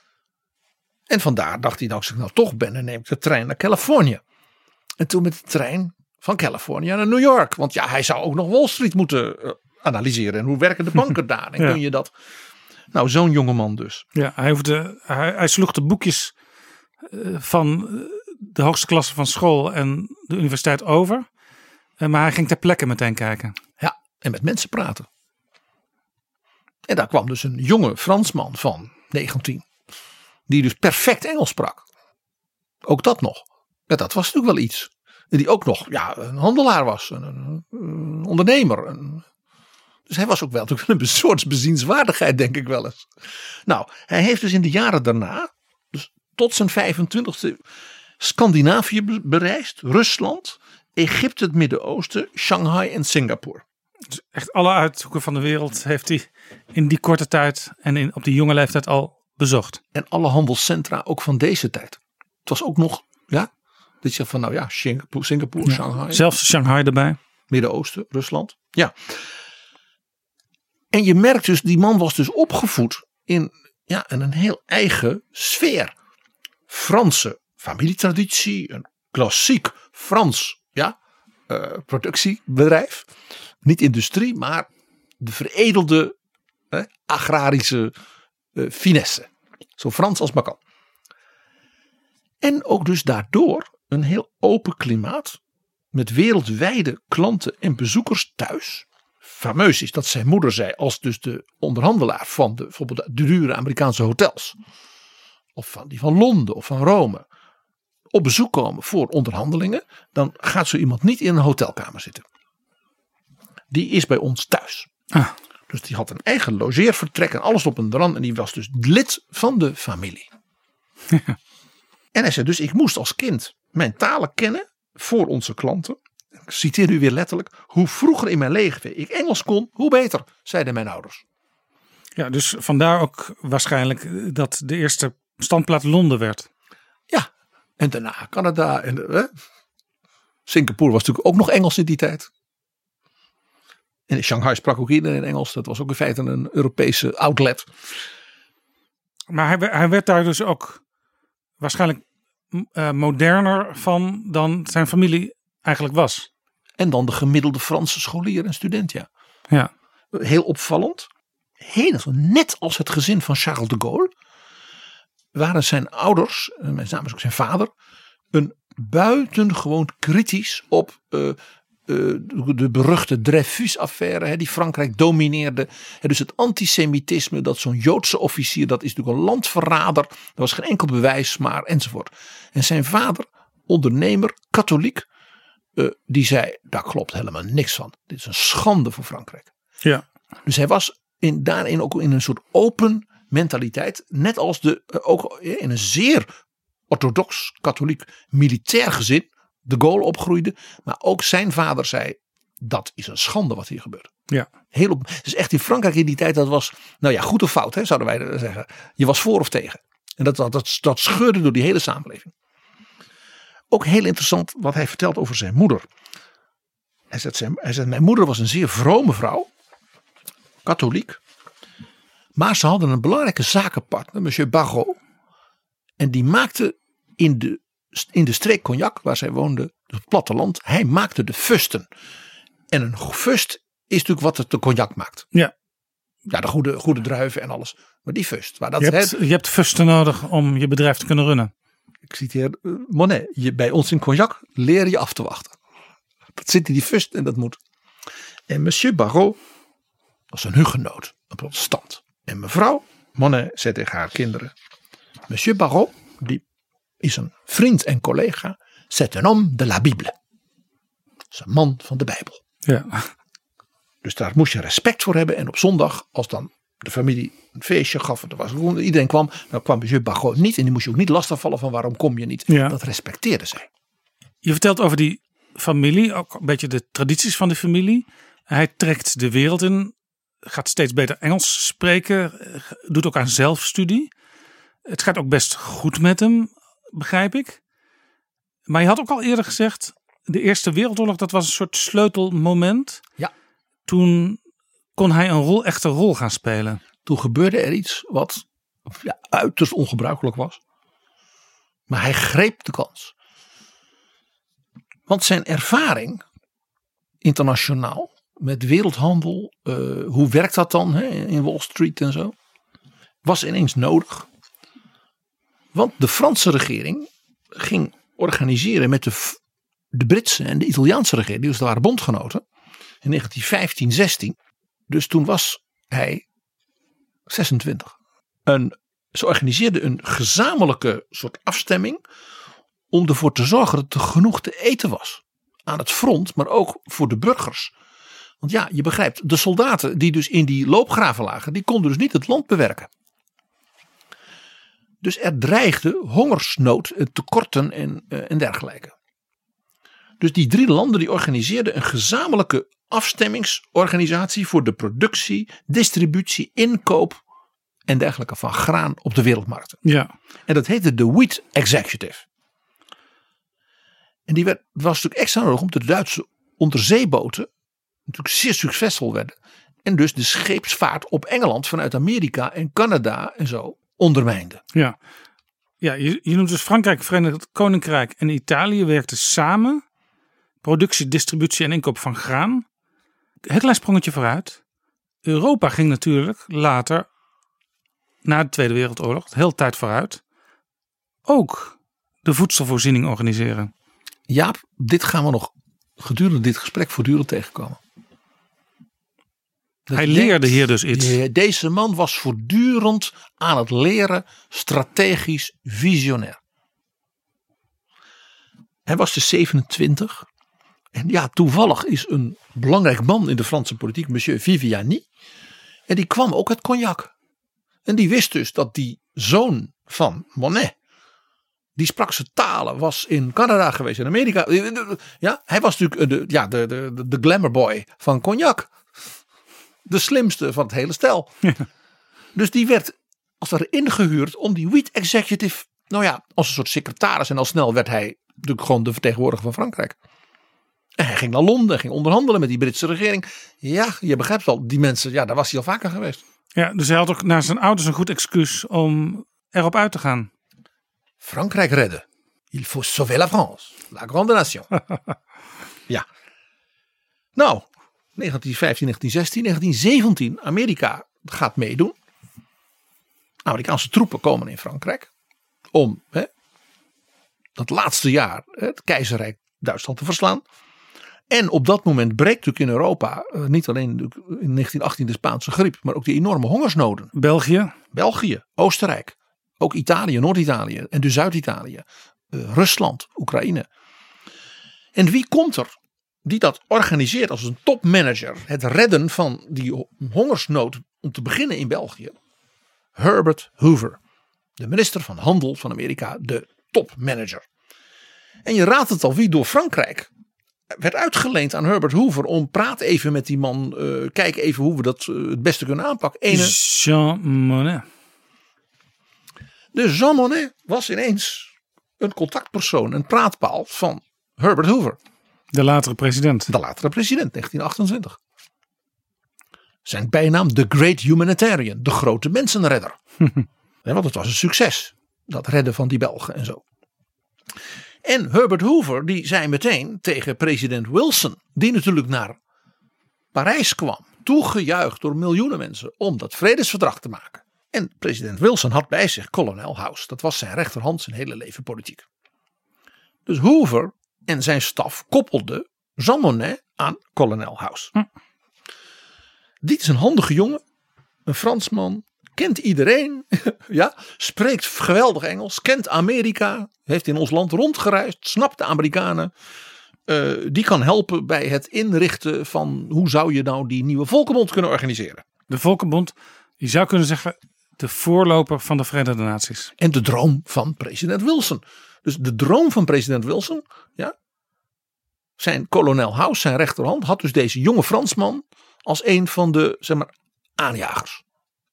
En vandaar dacht hij, nou, als ik nou toch ben, dan neem ik de trein naar Californië. En toen met de trein van Californië naar New York. Want ja, hij zou ook nog Wall Street moeten uh, analyseren. En hoe werken de banken daar? En ja. kun je dat... Nou, zo'n jongeman dus. Ja, hij, hoefde, hij, hij sloeg de boekjes uh, van de hoogste klasse van school en de universiteit over. Uh, maar hij ging ter plekke meteen kijken. Ja, en met mensen praten. En daar kwam dus een jonge Fransman van negentien. Die dus perfect Engels sprak. Ook dat nog. Ja, dat was natuurlijk wel iets. En die ook nog ja, een handelaar was. Een, een, een ondernemer. Een, dus hij was ook wel natuurlijk een soort bezienswaardigheid, denk ik wel eens. Nou, hij heeft dus in de jaren daarna, dus tot zijn vijfentwintigste, Scandinavië bereisd. Rusland, Egypte, het Midden-Oosten, Shanghai en Singapore. Dus echt alle uithoeken van de wereld heeft hij in die korte tijd en in, op die jonge leeftijd al bezocht. En alle handelscentra ook van deze tijd. Het was ook nog, ja, dat je zegt van nou ja, Singapore, Singapore ja, Shanghai. Zelfs Shanghai erbij. Midden-Oosten, Rusland. Ja. En je merkt dus, die man was dus opgevoed in, ja, in een heel eigen sfeer. Franse familietraditie, een klassiek Frans ja, uh, productiebedrijf. Niet industrie, maar de veredelde eh, agrarische uh, finesse. Zo Frans als maar kan. En ook dus daardoor een heel open klimaat. Met wereldwijde klanten en bezoekers thuis. Fameus is dat zijn moeder zei als dus de onderhandelaar van de, bijvoorbeeld de dure Amerikaanse hotels. Of van die van Londen of van Rome. Op bezoek komen voor onderhandelingen. Dan gaat zo iemand niet in een hotelkamer zitten. Die is bij ons thuis. Ah. Dus die had een eigen logeervertrek en alles op een dran. En die was dus lid van de familie. En hij zei dus ik moest als kind mijn talen kennen voor onze klanten. Ik citeer u weer letterlijk. Hoe vroeger in mijn leven ik Engels kon, hoe beter, zeiden mijn ouders. Ja, dus vandaar ook waarschijnlijk dat de eerste standplaats Londen werd. Ja, en daarna Canada. En eh, Singapore was natuurlijk ook nog Engels in die tijd. En in Shanghai sprak ook iedereen Engels. Dat was ook in feite een Europese outlet. Maar hij, hij werd daar dus ook waarschijnlijk uh, moderner van dan zijn familie eigenlijk was. En dan de gemiddelde Franse scholier en student, ja. Ja. Heel opvallend. Heel, net als het gezin van Charles de Gaulle waren zijn ouders, met name ook zijn vader, een buitengewoon kritisch op uh, uh, de beruchte Dreyfus-affaire, die Frankrijk domineerde. Dus het antisemitisme, dat zo'n Joodse officier, dat is natuurlijk een landverrader. Er was geen enkel bewijs, maar enzovoort. En zijn vader, ondernemer, katholiek, uh, die zei, daar klopt helemaal niks van. Dit is een schande voor Frankrijk. Ja. Dus hij was in, daarin ook in een soort open mentaliteit. Net als de, uh, ook in een zeer orthodox katholiek militair gezin. De Gaulle opgroeide. Maar ook zijn vader zei, dat is een schande wat hier gebeurt. Ja. Heel op, dus echt in Frankrijk in die tijd, dat was, nou ja, goed of fout, hè, zouden wij zeggen. Je was voor of tegen. En dat, dat, dat scheurde door die hele samenleving. Ook heel interessant wat hij vertelt over zijn moeder. Hij zegt, zijn, hij zegt, mijn moeder was een zeer vrome vrouw. Katholiek. Maar ze hadden een belangrijke zakenpartner, monsieur Barrault. En die maakte in de, in de streek Cognac, waar zij woonde, dus het platteland, hij maakte de fusten. En een fust is natuurlijk wat het de cognac maakt. Ja. Ja, de goede, goede druiven en alles. Maar die fust. Waar dat je, hebt, het, je hebt fusten nodig om je bedrijf te kunnen runnen. Ik citeer uh, Monet. Je, bij ons in Cognac leer je af te wachten. Dat zit in die fust en dat moet. En monsieur Barrault was een hugenoot. Een protestant. En mevrouw Monet zei tegen haar kinderen. Monsieur Barrault, die is een vriend en collega. C'est un homme de la Bible. is een man van de Bijbel. Ja. Dus daar moest je respect voor hebben. En op zondag, als dan de familie een feestje gaf, er was, iedereen kwam, dan kwam monsieur Bagot niet. En die moest je ook niet lastigvallen van waarom kom je niet. Ja. Dat respecteerden zij. Je vertelt over die familie, ook een beetje de tradities van de familie. Hij trekt de wereld in, gaat steeds beter Engels spreken, doet ook aan zelfstudie. Het gaat ook best goed met hem, begrijp ik. Maar je had ook al eerder gezegd, de Eerste Wereldoorlog, dat was een soort sleutelmoment. Ja. Toen kon hij een rol, echte rol gaan spelen. Toen gebeurde er iets wat ja, uiterst ongebruikelijk was. Maar hij greep de kans. Want zijn ervaring internationaal met wereldhandel, uh, hoe werkt dat dan hè, in Wall Street en zo, was ineens nodig. Want de Franse regering ging organiseren met de, de Britse en de Italiaanse regering, dus waren bondgenoten, in negentien vijftien zestien. Dus toen was hij zesentwintig. Een, ze organiseerden een gezamenlijke soort afstemming om ervoor te zorgen dat er genoeg te eten was. Aan het front, maar ook voor de burgers. Want ja, je begrijpt, de soldaten die dus in die loopgraven lagen, die konden dus niet het land bewerken. Dus er dreigde hongersnood, tekorten en, uh, en dergelijke. Dus die drie landen die organiseerden een gezamenlijke afstemmingsorganisatie voor de productie, distributie, inkoop en dergelijke van graan op de wereldmarkten. Ja. En dat heette de Wheat Executive. En die werd, was natuurlijk extra nodig omdat de Duitse onderzeeboten natuurlijk zeer succesvol werden. En dus de scheepsvaart op Engeland vanuit Amerika en Canada en zo ondermijnde. Ja, ja je, je noemt dus Frankrijk, Verenigd Koninkrijk en Italië werkten samen. Productie, distributie en inkoop van graan. Heel klein sprongetje vooruit. Europa ging natuurlijk later, na de Tweede Wereldoorlog, de hele tijd vooruit, ook de voedselvoorziening organiseren. Jaap, dit gaan we nog gedurende dit gesprek voortdurend tegenkomen. Dat Hij denkt, leerde hier dus iets. Deze man was voortdurend aan het leren, strategisch, visionair. Hij was dus zevenentwintig. En ja, toevallig is een belangrijk man in de Franse politiek, monsieur Viviani. En die kwam ook uit Cognac. En die wist dus dat die zoon van Monet, die sprak zijn talen, was in Canada geweest, in Amerika. Ja, hij was natuurlijk de, ja, de, de, de glamour boy van Cognac. De slimste van het hele stel. Ja. Dus die werd als het ware ingehuurd om die Wheat Executive, nou ja, als een soort secretaris. En al snel werd hij natuurlijk gewoon de vertegenwoordiger van Frankrijk. En hij ging naar Londen, ging onderhandelen met die Britse regering. Ja, je begrijpt al, die mensen, ja, daar was hij al vaker geweest. Ja, dus hij had ook naar zijn ouders een goed excuus om erop uit te gaan. Frankrijk redden. Il faut sauver la France. La grande nation. Ja. Nou, negentien vijftien, negentien zestien, negentien zeventien. Amerika gaat meedoen. Amerikaanse troepen komen in Frankrijk. Om hè, dat laatste jaar hè, het keizerrijk Duitsland te verslaan. En op dat moment breekt natuurlijk in Europa, uh, niet alleen in negentien achttien de Spaanse griep, maar ook die enorme hongersnoden. België. België, Oostenrijk, ook Italië, Noord-Italië en dus Zuid-Italië, uh, Rusland, Oekraïne. En wie komt er die dat organiseert als een topmanager, het redden van die hongersnood om te beginnen in België? Herbert Hoover, de minister van Handel van Amerika, de topmanager. En je raadt het al, wie door Frankrijk werd uitgeleend aan Herbert Hoover om praat even met die man, uh, kijk even hoe we dat uh, het beste kunnen aanpakken. Ene, Jean Monnet. Dus Jean Monnet was ineens een contactpersoon, een praatpaal van Herbert Hoover. De latere president. De latere president, negentien achtentwintig. Zijn bijnaam The Great Humanitarian, de grote mensenredder. Ja, want het was een succes, dat redden van die Belgen en zo. En Herbert Hoover die zei meteen tegen president Wilson, die natuurlijk naar Parijs kwam, toegejuicht door miljoenen mensen om dat vredesverdrag te maken. En president Wilson had bij zich kolonel House. Dat was zijn rechterhand zijn hele leven politiek. Dus Hoover en zijn staf koppelden Jean Monnet aan kolonel House. Hm. Dit is een handige jongen, een Fransman, kent iedereen, ja, spreekt geweldig Engels, kent Amerika, heeft in ons land rondgereisd, snapt de Amerikanen, uh, die kan helpen bij het inrichten van hoe zou je nou die nieuwe Volkenbond kunnen organiseren. De Volkenbond, je zou kunnen zeggen de voorloper van de Verenigde Naties. En de droom van president Wilson. Dus de droom van president Wilson, ja, zijn kolonel House, zijn rechterhand, had dus deze jonge Fransman als een van de, zeg maar, aanjagers.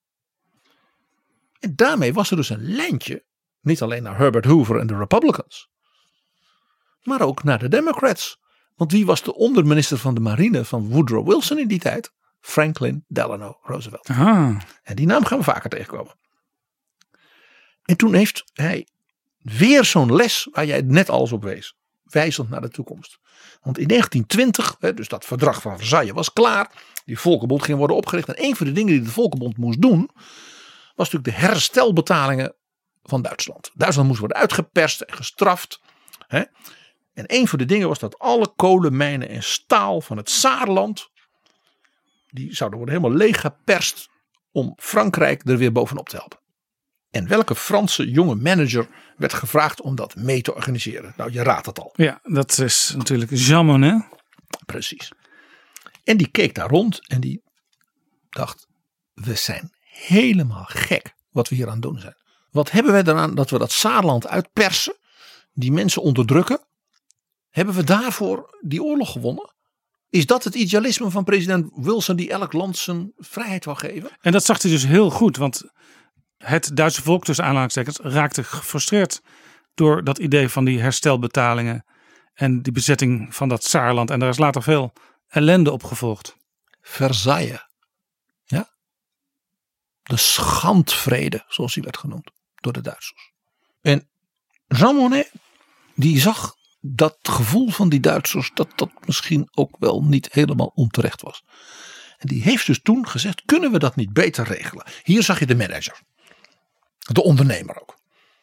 En daarmee was er dus een lijntje, niet alleen naar Herbert Hoover en de Republicans, maar ook naar de Democrats. Want wie was de onderminister van de marine van Woodrow Wilson in die tijd? Franklin Delano Roosevelt. Aha. En die naam gaan we vaker tegenkomen. En toen heeft hij weer zo'n les waar jij net alles op wees. Wijzend naar de toekomst. Want in negentien twintig, dus dat verdrag van Versailles was klaar. Die Volkenbond ging worden opgericht. En een van de dingen die de Volkenbond moest doen, was natuurlijk de herstelbetalingen van Duitsland. Duitsland moest worden uitgeperst en gestraft. Hè? En een van de dingen was dat alle kolenmijnen en staal van het Saarland, die zouden worden helemaal leeggeperst om Frankrijk er weer bovenop te helpen. En welke Franse jonge manager werd gevraagd om dat mee te organiseren? Nou, je raadt het al. Ja, dat is natuurlijk Jean Monnet. Precies. En die keek daar rond en die dacht, we zijn helemaal gek wat we hier aan het doen zijn. Wat hebben wij eraan dat we dat Saarland uitpersen, die mensen onderdrukken? Hebben we daarvoor die oorlog gewonnen? Is dat het idealisme van president Wilson die elk land zijn vrijheid wil geven? En dat zag hij dus heel goed, want het Duitse volk tussen aanhalingstekens raakte gefrustreerd door dat idee van die herstelbetalingen en die bezetting van dat Saarland. En daar is later veel ellende op gevolgd. Versailles. Ja. De schandvrede, zoals die werd genoemd door de Duitsers. En Jean Monnet, die zag dat gevoel van die Duitsers, dat dat misschien ook wel niet helemaal onterecht was. En die heeft dus toen gezegd, kunnen we dat niet beter regelen? Hier zag je de manager. De ondernemer ook.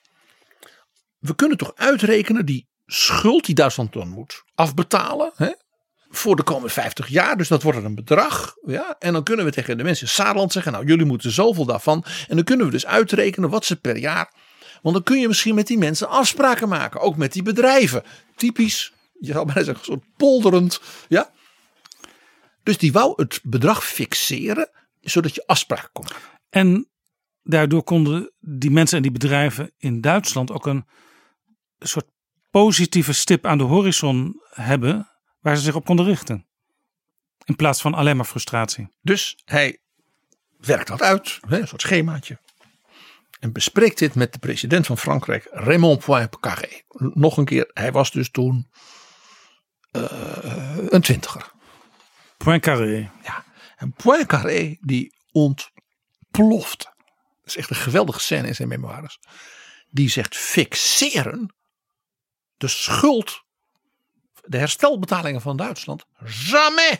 We kunnen toch uitrekenen die schuld die Duitsland dan moet afbetalen. Hè, voor de komende vijftig jaar. Dus dat wordt een bedrag. Ja, en dan kunnen we tegen de mensen in Saarland zeggen, nou jullie moeten zoveel daarvan. En dan kunnen we dus uitrekenen wat ze per jaar. Want dan kun je misschien met die mensen afspraken maken. Ook met die bedrijven. Typisch, je zou bijna zeggen, soort polderend. Ja. Dus die wou het bedrag fixeren, zodat je afspraken kon maken. En daardoor konden die mensen en die bedrijven in Duitsland ook een soort positieve stip aan de horizon hebben waar ze zich op konden richten. In plaats van alleen maar frustratie. Dus hij werkt dat uit, een soort schemaatje. En bespreekt dit met de president van Frankrijk, Raymond Poincaré. Nog een keer, hij was dus toen uh, een twintiger. Poincaré. Ja, en Poincaré die ontplofte. Dat is echt een geweldige scène in zijn memoires. Die zegt fixeren de schuld, de herstelbetalingen van Duitsland. Jamais.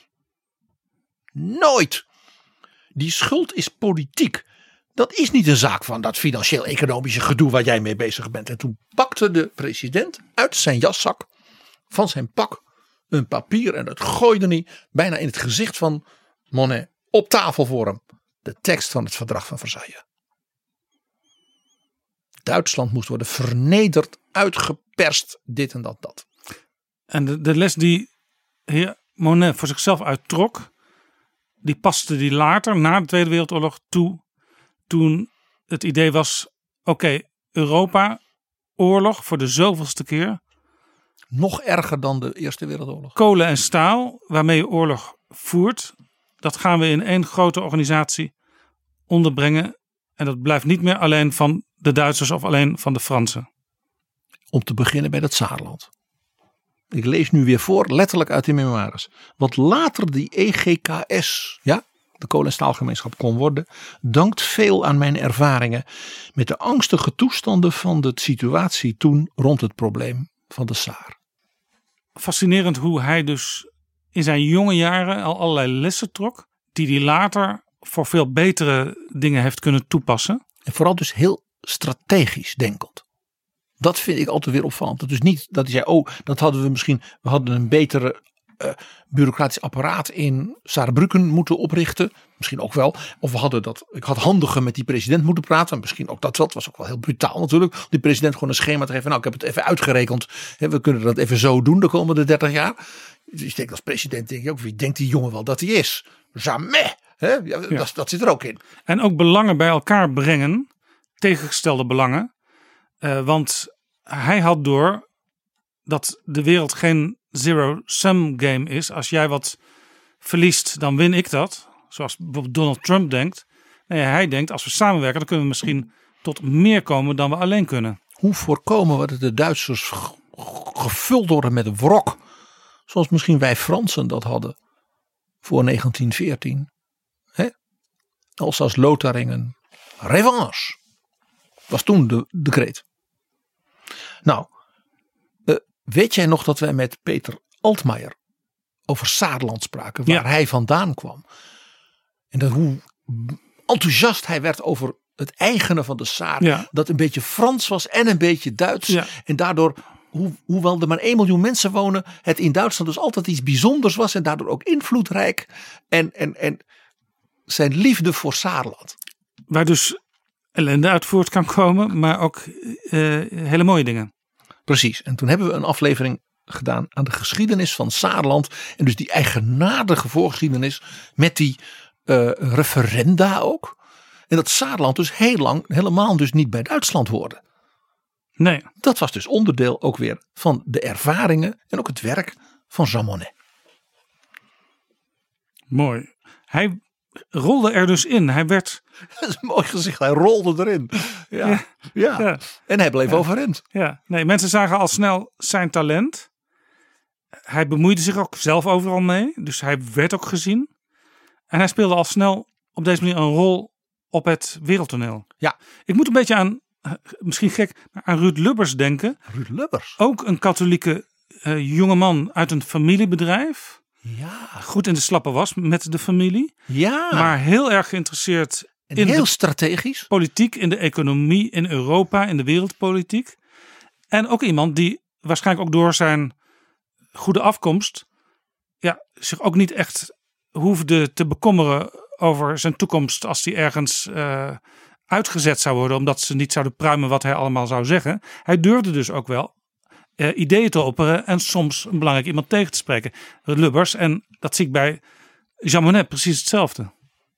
Nooit. Die schuld is politiek. Dat is niet een zaak van dat financieel-economische gedoe waar jij mee bezig bent. En toen pakte de president uit zijn jaszak van zijn pak een papier en dat gooide hij bijna in het gezicht van Monnet op tafel voor hem. De tekst van het verdrag van Versailles. Duitsland moest worden vernederd, uitgeperst, dit en dat, dat. En de, de les die heer Monnet voor zichzelf uittrok, die paste die later, na de Tweede Wereldoorlog, toe. Toen het idee was, oké, okay, Europa, oorlog voor de zoveelste keer. Nog erger dan de Eerste Wereldoorlog. Kolen en staal, waarmee je oorlog voert, dat gaan we in één grote organisatie onderbrengen. En dat blijft niet meer alleen van de Duitsers of alleen van de Fransen. Om te beginnen bij het Saarland. Ik lees nu weer voor, letterlijk uit de memoires. Wat later die E G K S, ja, de kolen- en staalgemeenschap kon worden, dankt veel aan mijn ervaringen met de angstige toestanden van de situatie toen rond het probleem van de Saar. Fascinerend hoe hij dus in zijn jonge jaren al allerlei lessen trok, die hij later voor veel betere dingen heeft kunnen toepassen. En vooral dus heel strategisch denkend. Dat vind ik altijd weer opvallend. Dat dus niet dat hij zei, oh, dat hadden we misschien, we hadden een betere uh, bureaucratisch apparaat in Saarbrücken moeten oprichten. Misschien ook wel. Of we hadden dat, ik had handiger met die president moeten praten. Misschien ook dat wel. Het was ook wel heel brutaal natuurlijk. Die president gewoon een schema te geven. Nou, ik heb het even uitgerekend. Hè, we kunnen dat even zo doen de komende dertig jaar. Dus ik denk als president, denk je ook, wie denkt die jongen wel dat hij is? Jamais. Hè? Ja, ja. Dat, dat zit er ook in. En ook belangen bij elkaar brengen. Tegengestelde belangen. Uh, want hij had door dat de wereld geen zero-sum game is. Als jij wat verliest, dan win ik dat. Zoals bijvoorbeeld Donald Trump denkt. Nee, hij denkt, als we samenwerken, dan kunnen we misschien tot meer komen dan we alleen kunnen. Hoe voorkomen we dat de Duitsers gevuld worden met wrok? Zoals misschien wij Fransen dat hadden voor negentien veertien. Hè? Alsace-Lotharingen. Revanche. Was toen de, de kreet. Nou, uh, weet jij nog dat wij met Peter Altmaier over Saarland spraken, waar ja. hij vandaan kwam. En dat hoe enthousiast hij werd over het eigene van de Saar. Ja. Dat een beetje Frans was en een beetje Duits. Ja. En daardoor, hoe, hoewel er maar één miljoen mensen wonen, het in Duitsland dus altijd iets bijzonders was en daardoor ook invloedrijk. En, en, en zijn liefde voor Saarland. Waar dus ellende uit voort kan komen, maar ook uh, hele mooie dingen. Precies. En toen hebben we een aflevering gedaan aan de geschiedenis van Saarland. En dus die eigenaardige voorgeschiedenis met die uh, referenda ook. En dat Saarland dus heel lang helemaal dus niet bij Duitsland hoorde. Nee. Dat was dus onderdeel ook weer van de ervaringen en ook het werk van Jean Monnet. Mooi. Hij rolde er dus in. Hij werd... Dat is een mooi gezicht. Hij rolde erin. Ja. Ja. ja. ja. En hij bleef ja. overeind. Ja. Nee, mensen zagen al snel zijn talent. Hij bemoeide zich ook zelf overal mee. Dus hij werd ook gezien. En hij speelde al snel op deze manier een rol op het wereldtoneel. Ja. Ik moet een beetje aan, misschien gek, aan Ruud Lubbers denken. Ruud Lubbers. Ook een katholieke uh, jongeman uit een familiebedrijf. Ja. Goed in de slappe was met de familie. Ja. Maar heel erg geïnteresseerd en in heel de strategisch. Politiek, in de economie, in Europa, in de wereldpolitiek. En ook iemand die waarschijnlijk ook door zijn goede afkomst ja, zich ook niet echt hoefde te bekommeren over zijn toekomst als hij ergens uh, uitgezet zou worden, omdat ze niet zouden pruimen wat hij allemaal zou zeggen. Hij durfde dus ook wel uh, ideeën te opperen en soms een belangrijk iemand tegen te spreken. Lubbers, en dat zie ik bij Jean Monnet precies hetzelfde.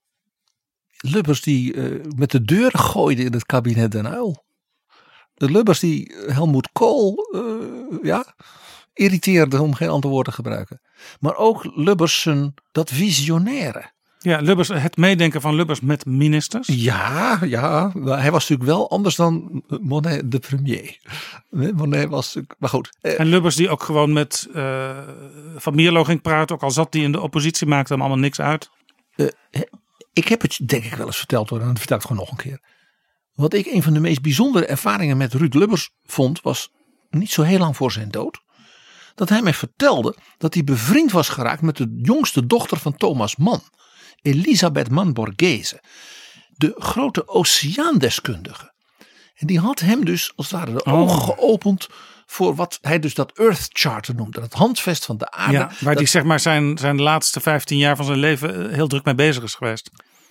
Lubbers die uh, met de deuren gooide in het kabinet Den Uyl. De Lubbers die Helmut Kool uh, ja, irriteerde, om geen ander woord te gebruiken. Maar ook Lubbers zijn, dat visionaire. Ja, Lubbers, het meedenken van Lubbers met ministers. Ja, ja. Hij was natuurlijk wel anders dan Monnet de premier. Monnet was, maar goed. Eh, en Lubbers die ook gewoon met uh, Van Mierlo ging praten, ook al zat hij in de oppositie, maakte hem allemaal niks uit. Uh, ik heb het denk ik wel eens verteld hoor, en dan vertel ik het gewoon nog een keer. Wat ik een van de meest bijzondere ervaringen met Ruud Lubbers vond, was niet zo heel lang voor zijn dood. Dat hij mij vertelde dat hij bevriend was geraakt met de jongste dochter van Thomas Mann. Elisabeth Mann Borghese. De grote oceaandeskundige. En die had hem dus als het ware de ogen oh. geopend voor wat hij dus dat Earth Charter noemde. Het handvest van de aarde. Ja, waar hij zeg maar zijn, zijn laatste vijftien jaar van zijn leven heel druk mee bezig is geweest.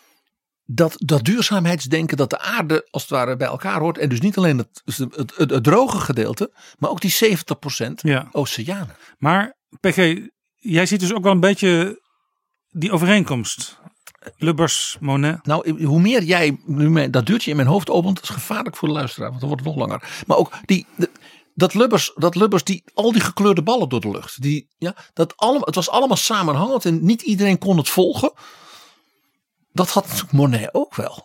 Dat, dat duurzaamheidsdenken, dat de aarde als het ware bij elkaar hoort. En dus niet alleen het, het, het, het, het droge gedeelte, maar ook die zeventig procent ja. oceanen. Maar P G, jij ziet dus ook wel een beetje die overeenkomst. Lubbers, Monnet. Nou, hoe meer jij nu dat deurtje in mijn hoofd opent, dat is gevaarlijk voor de luisteraar, want dan wordt het nog langer. Maar ook die, de, dat Lubbers, dat Lubbers die al die gekleurde ballen door de lucht. Die, ja, dat allemaal, het was allemaal samenhangend en niet iedereen kon het volgen. Dat had Monnet ook wel.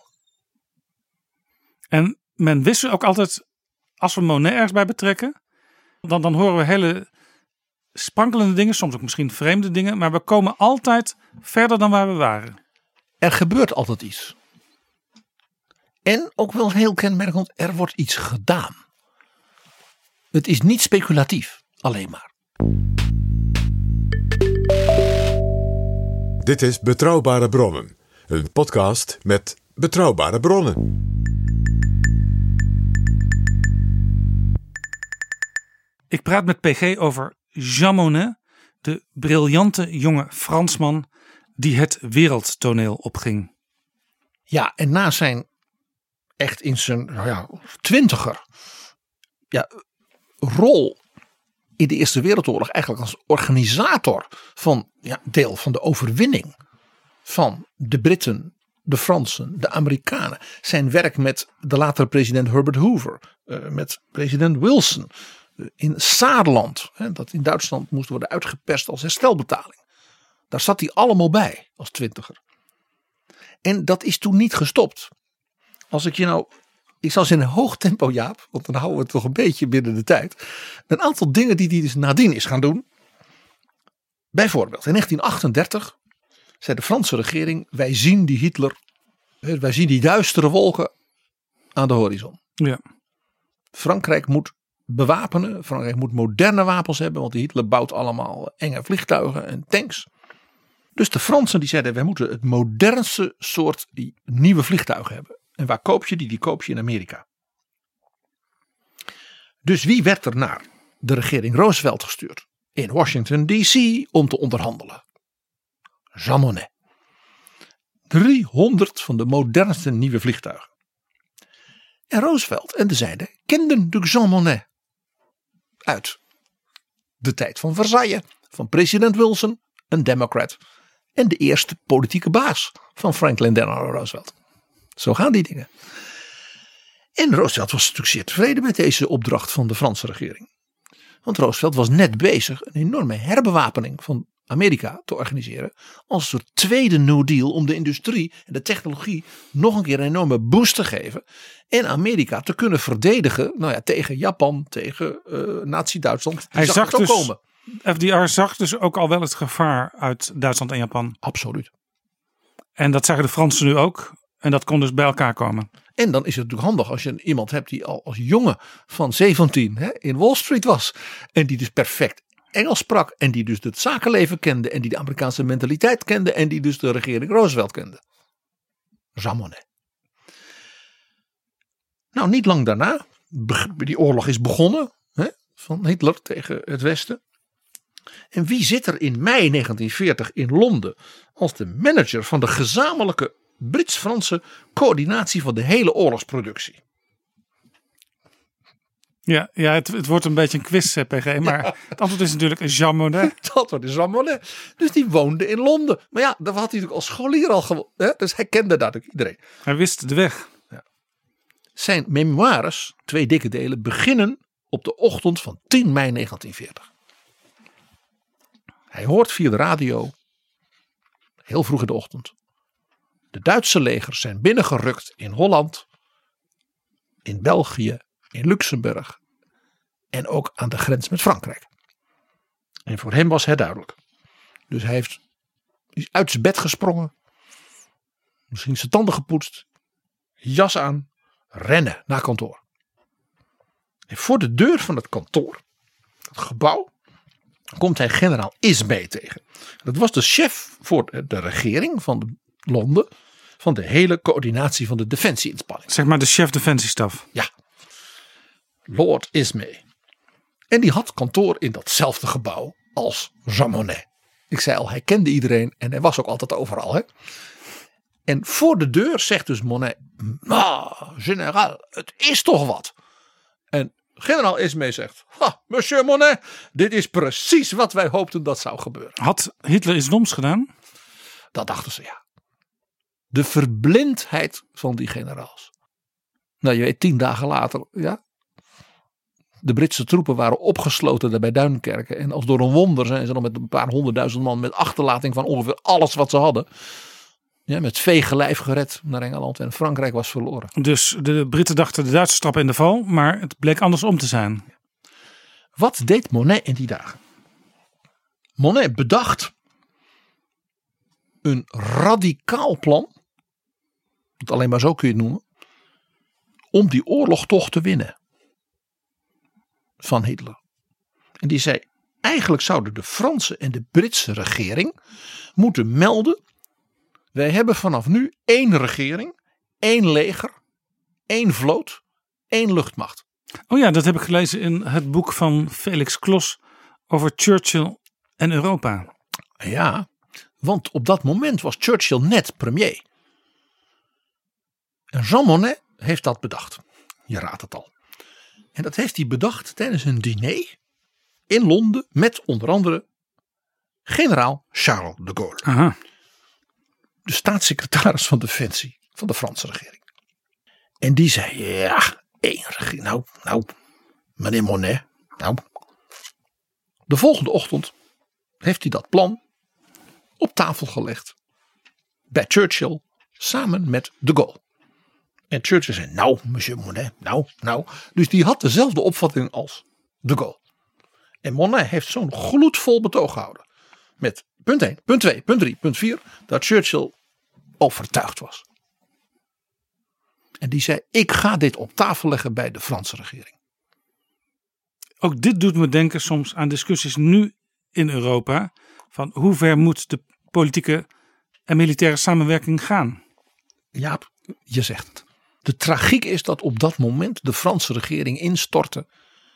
En men wist ook altijd, als we Monnet ergens bij betrekken, dan, dan horen we hele sprankelende dingen, soms ook misschien vreemde dingen, maar we komen altijd verder dan waar we waren. Er gebeurt altijd iets. En ook wel heel kenmerkend, er wordt iets gedaan. Het is niet speculatief, alleen maar. Dit is Betrouwbare Bronnen. Een podcast met betrouwbare bronnen. Ik praat met P G over Jean Monnet, de briljante jonge Fransman die het wereldtoneel opging. Ja, en na zijn echt in zijn nou ja, twintiger ja, rol in de Eerste Wereldoorlog, eigenlijk als organisator van ja, deel van de overwinning van de Britten, de Fransen, de Amerikanen. Zijn werk met de latere president Herbert Hoover, uh, met president Wilson uh, in Saarland, hè, dat in Duitsland moest worden uitgeperst als herstelbetaling. Daar zat hij allemaal bij als twintiger. En dat is toen niet gestopt. Als ik je nou, ik zal ze in een hoog tempo, Jaap, want dan houden we het toch een beetje binnen de tijd. Een aantal dingen die hij dus nadien is gaan doen. Bijvoorbeeld in negentien achtendertig zei de Franse regering: wij zien die Hitler, wij zien die duistere wolken aan de horizon. Ja. Frankrijk moet bewapenen, Frankrijk moet moderne wapens hebben, want die Hitler bouwt allemaal enge vliegtuigen en tanks. Dus de Fransen die zeiden: wij moeten het modernste soort die nieuwe vliegtuigen hebben. En waar koop je die? Die koop je in Amerika. Dus wie werd er naar de regering Roosevelt gestuurd in Washington D C om te onderhandelen? Jean Monnet. driehonderd van de modernste nieuwe vliegtuigen. En Roosevelt en de zijde kenden de Jean Monnet uit de tijd van Versailles, van president Wilson, een democrat, en de eerste politieke baas van Franklin Delano Roosevelt. Zo gaan die dingen. En Roosevelt was natuurlijk zeer tevreden met deze opdracht van de Franse regering. Want Roosevelt was net bezig een enorme herbewapening van Amerika te organiseren als een soort tweede New Deal om de industrie en de technologie nog een keer een enorme boost te geven en Amerika te kunnen verdedigen, nou ja, tegen Japan, tegen uh, Nazi-Duitsland. Die Hij zag, zag het ook dus, komen. F D R zag dus ook al wel het gevaar uit Duitsland en Japan. Absoluut. En dat zagen de Fransen nu ook. En dat kon dus bij elkaar komen. En dan is het natuurlijk handig als je iemand hebt die al als jongen van zeventien hè, in Wall Street was. En die dus perfect Engels sprak. En die dus het zakenleven kende. En die de Amerikaanse mentaliteit kende. En die dus de regering Roosevelt kende. Jean Monnet. Nou, niet lang daarna. Die oorlog is begonnen. Hè, van Hitler tegen het Westen. En wie zit er in mei negentien veertig in Londen als de manager van de gezamenlijke Brits-Franse coördinatie van de hele oorlogsproductie? Ja, ja het, het wordt een beetje een quiz, P G. Maar ja. Het antwoord is natuurlijk Jean Monnet. Het antwoord is Jean Monnet. Dus die woonde in Londen. Maar ja, daar had hij natuurlijk als scholier al gewoond. Dus hij kende daar natuurlijk iedereen. Hij wist de weg. Ja. Zijn memoires, twee dikke delen, beginnen op de ochtend van tien mei negentien veertig. Hij hoort via de radio, heel vroeg in de ochtend, de Duitse legers zijn binnengerukt in Holland, in België, in Luxemburg en ook aan de grens met Frankrijk. En voor hem was het duidelijk. Dus hij heeft, is uit zijn bed gesprongen, misschien zijn tanden gepoetst, jas aan, rennen naar kantoor. En voor de deur van het kantoor, het gebouw, komt hij generaal Ismay tegen. Dat was de chef voor de regering van Londen van de hele coördinatie van de defensieinspanning. Zeg maar de chef defensiestaf. Ja. Lord Ismay. En die had kantoor in datzelfde gebouw als Jean Monnet. Ik zei al, hij kende iedereen en hij was ook altijd overal. Hè? En voor de deur zegt dus Monnet, ah, generaal, het is toch wat. En generaal Ismay zegt, ha, monsieur Monnet, dit is precies wat wij hoopten dat zou gebeuren. Had Hitler iets doms gedaan? Dat dachten ze, ja. De verblindheid van die generaals. Nou, je weet, tien dagen later, ja. De Britse troepen waren opgesloten daar bij Duinkerken. En als door een wonder zijn ze dan met een paar honderdduizend man met achterlating van ongeveer alles wat ze hadden. Ja, met vege lijf gered naar Engeland en Frankrijk was verloren. Dus de Britten dachten de Duitsers trappen in de val, maar het bleek andersom te zijn. Wat deed Monnet in die dagen? Monnet bedacht een radicaal plan, dat alleen maar zo kun je het noemen, om die oorlog toch te winnen van Hitler. En die zei, eigenlijk zouden de Franse en de Britse regering moeten melden: wij hebben vanaf nu één regering, één leger, één vloot, één luchtmacht. Oh ja, dat heb ik gelezen in het boek van Felix Klos over Churchill en Europa. Ja, want op dat moment was Churchill net premier. En Jean Monnet heeft dat bedacht. Je raadt het al. En dat heeft hij bedacht tijdens een diner in Londen met onder andere generaal Charles de Gaulle. Aha. De staatssecretaris van Defensie van de Franse regering. En die zei, ja, één regering. Nou, nou, meneer Monnet. Nou. De volgende ochtend heeft hij dat plan op tafel gelegd bij Churchill samen met de Gaulle. En Churchill zei, nou, monsieur Monnet, nou, nou. Dus die had dezelfde opvatting als de Gaulle. En Monnet heeft zo'n gloedvol betoog gehouden. Met punt één, punt twee, punt drie, punt vier. Dat Churchill overtuigd was. En die zei, ik ga dit op tafel leggen bij de Franse regering. Ook dit doet me denken soms aan discussies nu in Europa. Van hoe ver moet de politieke en militaire samenwerking gaan? Jaap, je zegt het. De tragiek is dat op dat moment de Franse regering instortte.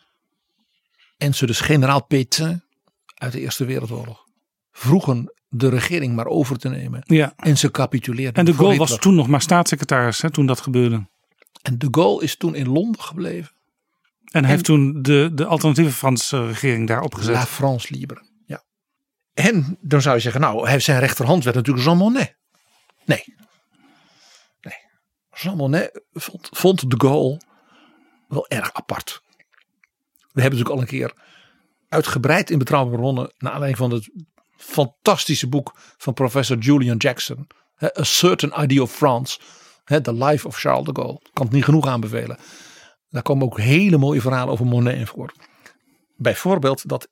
En ze dus generaal Pétain uit de Eerste Wereldoorlog vroegen de regering maar over te nemen. Ja. En ze capituleerden. En de Gaulle Hitler. was toen nog maar staatssecretaris hè, toen dat gebeurde. En de Gaulle is toen in Londen gebleven. En hij En- heeft toen de, de alternatieve Franse regering daar opgezet. La France Libre. Ja. En dan zou je zeggen, nou, hij- zijn rechterhand werd natuurlijk Jean Monnet. Nee. Nee. Jean Monnet vond, vond de Gaulle wel erg apart. We hebben natuurlijk al een keer uitgebreid in Betrouwbare Bronnen naar aanleiding van het fantastische boek van professor Julian Jackson. A Certain Idea of France. The Life of Charles de Gaulle. Kan het niet genoeg aanbevelen. Daar komen ook hele mooie verhalen over Monnet in voor. Bijvoorbeeld dat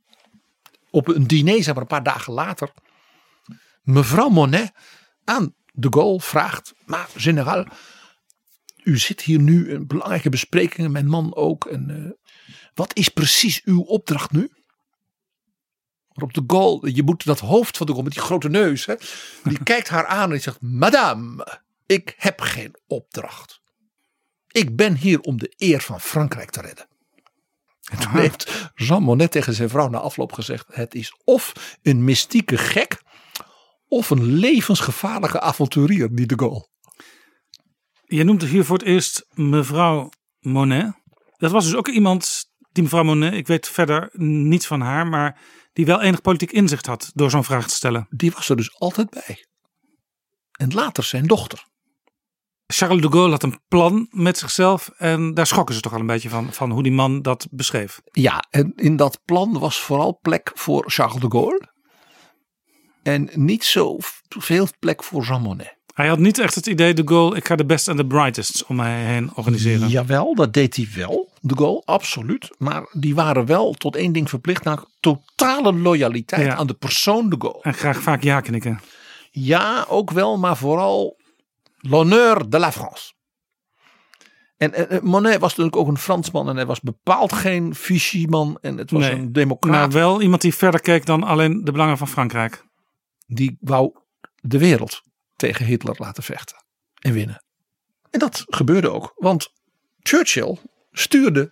op een diner, zeg maar een paar dagen later, mevrouw Monnet aan de Gaulle vraagt, maar generaal, u zit hier nu in belangrijke besprekingen, mijn man ook. En, uh, wat is precies uw opdracht nu? Waarop de Gaulle, je moet dat hoofd van de Gaulle met die grote neus, hè, die kijkt haar aan en die zegt, madame, ik heb geen opdracht. Ik ben hier om de eer van Frankrijk te redden. En toen heeft Jean Monnet tegen zijn vrouw na afloop gezegd, het is of een mystieke gek of een levensgevaarlijke avonturier, die de Gaulle. Je noemt hier voor het eerst mevrouw Monnet. Dat was dus ook iemand, die mevrouw Monnet, ik weet verder niets van haar, maar die wel enig politiek inzicht had door zo'n vraag te stellen. Die was er dus altijd bij. En later zijn dochter. Charles de Gaulle had een plan met zichzelf en daar schrokken ze toch al een beetje van, van hoe die man dat beschreef. Ja, en in dat plan was vooral plek voor Charles de Gaulle. En niet zo veel plek voor Jean Monnet. Hij had niet echt het idee, de Gaulle, ik ga de best en de brightest om mij heen organiseren. Jawel, dat deed hij wel, de Gaulle, absoluut. Maar die waren wel tot één ding verplicht, namelijk totale loyaliteit Ja. aan de persoon de Gaulle. En graag vaak ja knikken. Ja, ook wel, maar vooral l'honneur de la France. En, en Monnet was natuurlijk ook een Fransman en hij was bepaald geen Vichy-man. En het was Nee, een democraat. Maar wel iemand die verder keek dan alleen de belangen van Frankrijk. Die wou de wereld tegen Hitler laten vechten en winnen. En dat gebeurde ook, want Churchill stuurde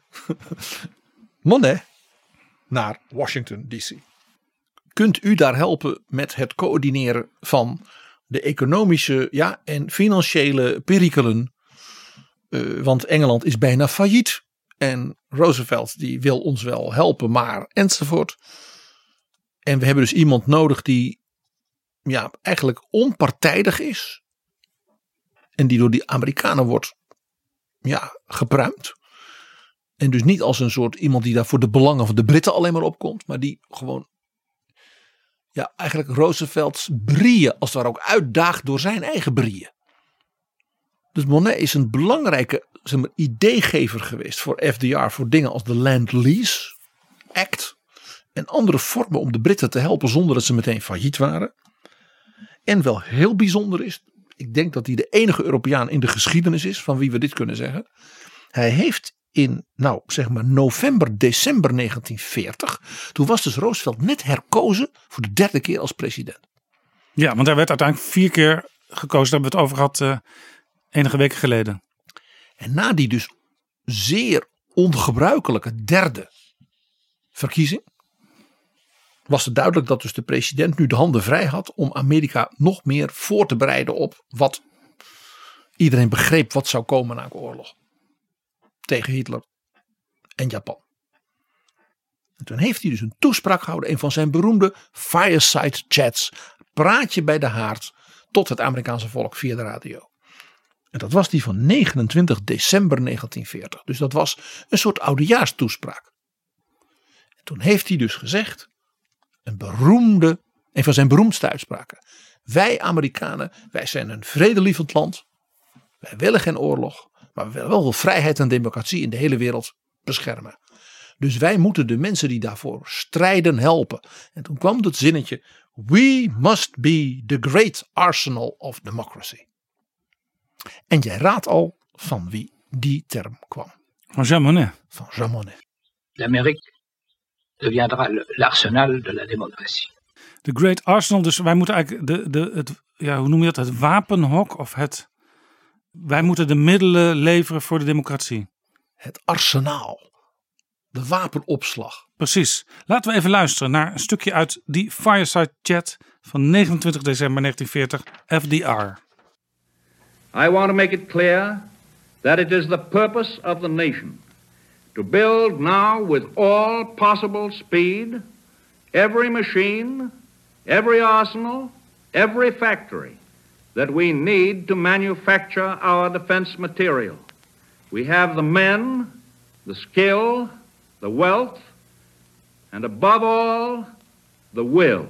Monnet naar Washington D C. Kunt u daar helpen met het coördineren van de economische ja, en financiële perikelen? Uh, want Engeland is bijna failliet. En Roosevelt die wil ons wel helpen, maar enzovoort. En we hebben dus iemand nodig die ja, eigenlijk onpartijdig is. En die door die Amerikanen wordt ja, gepruimd. En dus niet als een soort iemand die daar voor de belangen van de Britten alleen maar opkomt. Maar die gewoon ja, eigenlijk Roosevelts brieën als het ware ook uitdaagt door zijn eigen brieën. Dus Monnet is een belangrijke zeg maar, ideegever geweest voor F D R. Voor dingen als de Land-Lease Act. En andere vormen om de Britten te helpen zonder dat ze meteen failliet waren. En wel heel bijzonder is. Ik denk dat hij de enige Europeaan in de geschiedenis is van wie we dit kunnen zeggen. Hij heeft in nou zeg maar november, december negentien veertig. Toen was dus Roosevelt net herkozen voor de derde keer als president. Ja, want hij werd uiteindelijk vier keer gekozen. Daar hebben we het over gehad uh, enige weken geleden. En na die dus zeer ongebruikelijke derde verkiezing. was het duidelijk dat dus de president nu de handen vrij had om Amerika nog meer voor te bereiden op wat iedereen begreep wat zou komen na de oorlog. Tegen Hitler en Japan. En toen heeft hij dus een toespraak gehouden, een van zijn beroemde fireside chats. Praatje bij de haard tot het Amerikaanse volk via de radio. En dat was die van negenentwintig december negentien veertig. Dus dat was een soort oudejaarstoespraak. En toen heeft hij dus gezegd, een beroemde, een van zijn beroemdste uitspraken. Wij Amerikanen, wij zijn een vredelievend land. Wij willen geen oorlog, maar we willen wel vrijheid en democratie in de hele wereld beschermen. Dus wij moeten de mensen die daarvoor strijden helpen. En toen kwam dat zinnetje, we must be the great arsenal of democracy. En jij raadt al van wie die term kwam. Van Jean Monnet. Van Jean Monnet. L'Amérique deviendra l'arsenal de la démocratie. The Great Arsenal, dus wij moeten eigenlijk de, de, het, ja, hoe noem je dat, het wapenhok of het, wij moeten de middelen leveren voor de democratie. Het arsenaal, de wapenopslag. Precies. Laten we even luisteren naar een stukje uit die fireside chat van negenentwintig december negentien veertig, F D R. I want to make it clear that it is the purpose of the nation to build now with all possible speed every machine, every arsenal, every factory that we need to manufacture our defense material. We have the men, the skill, the wealth, and above all, the will.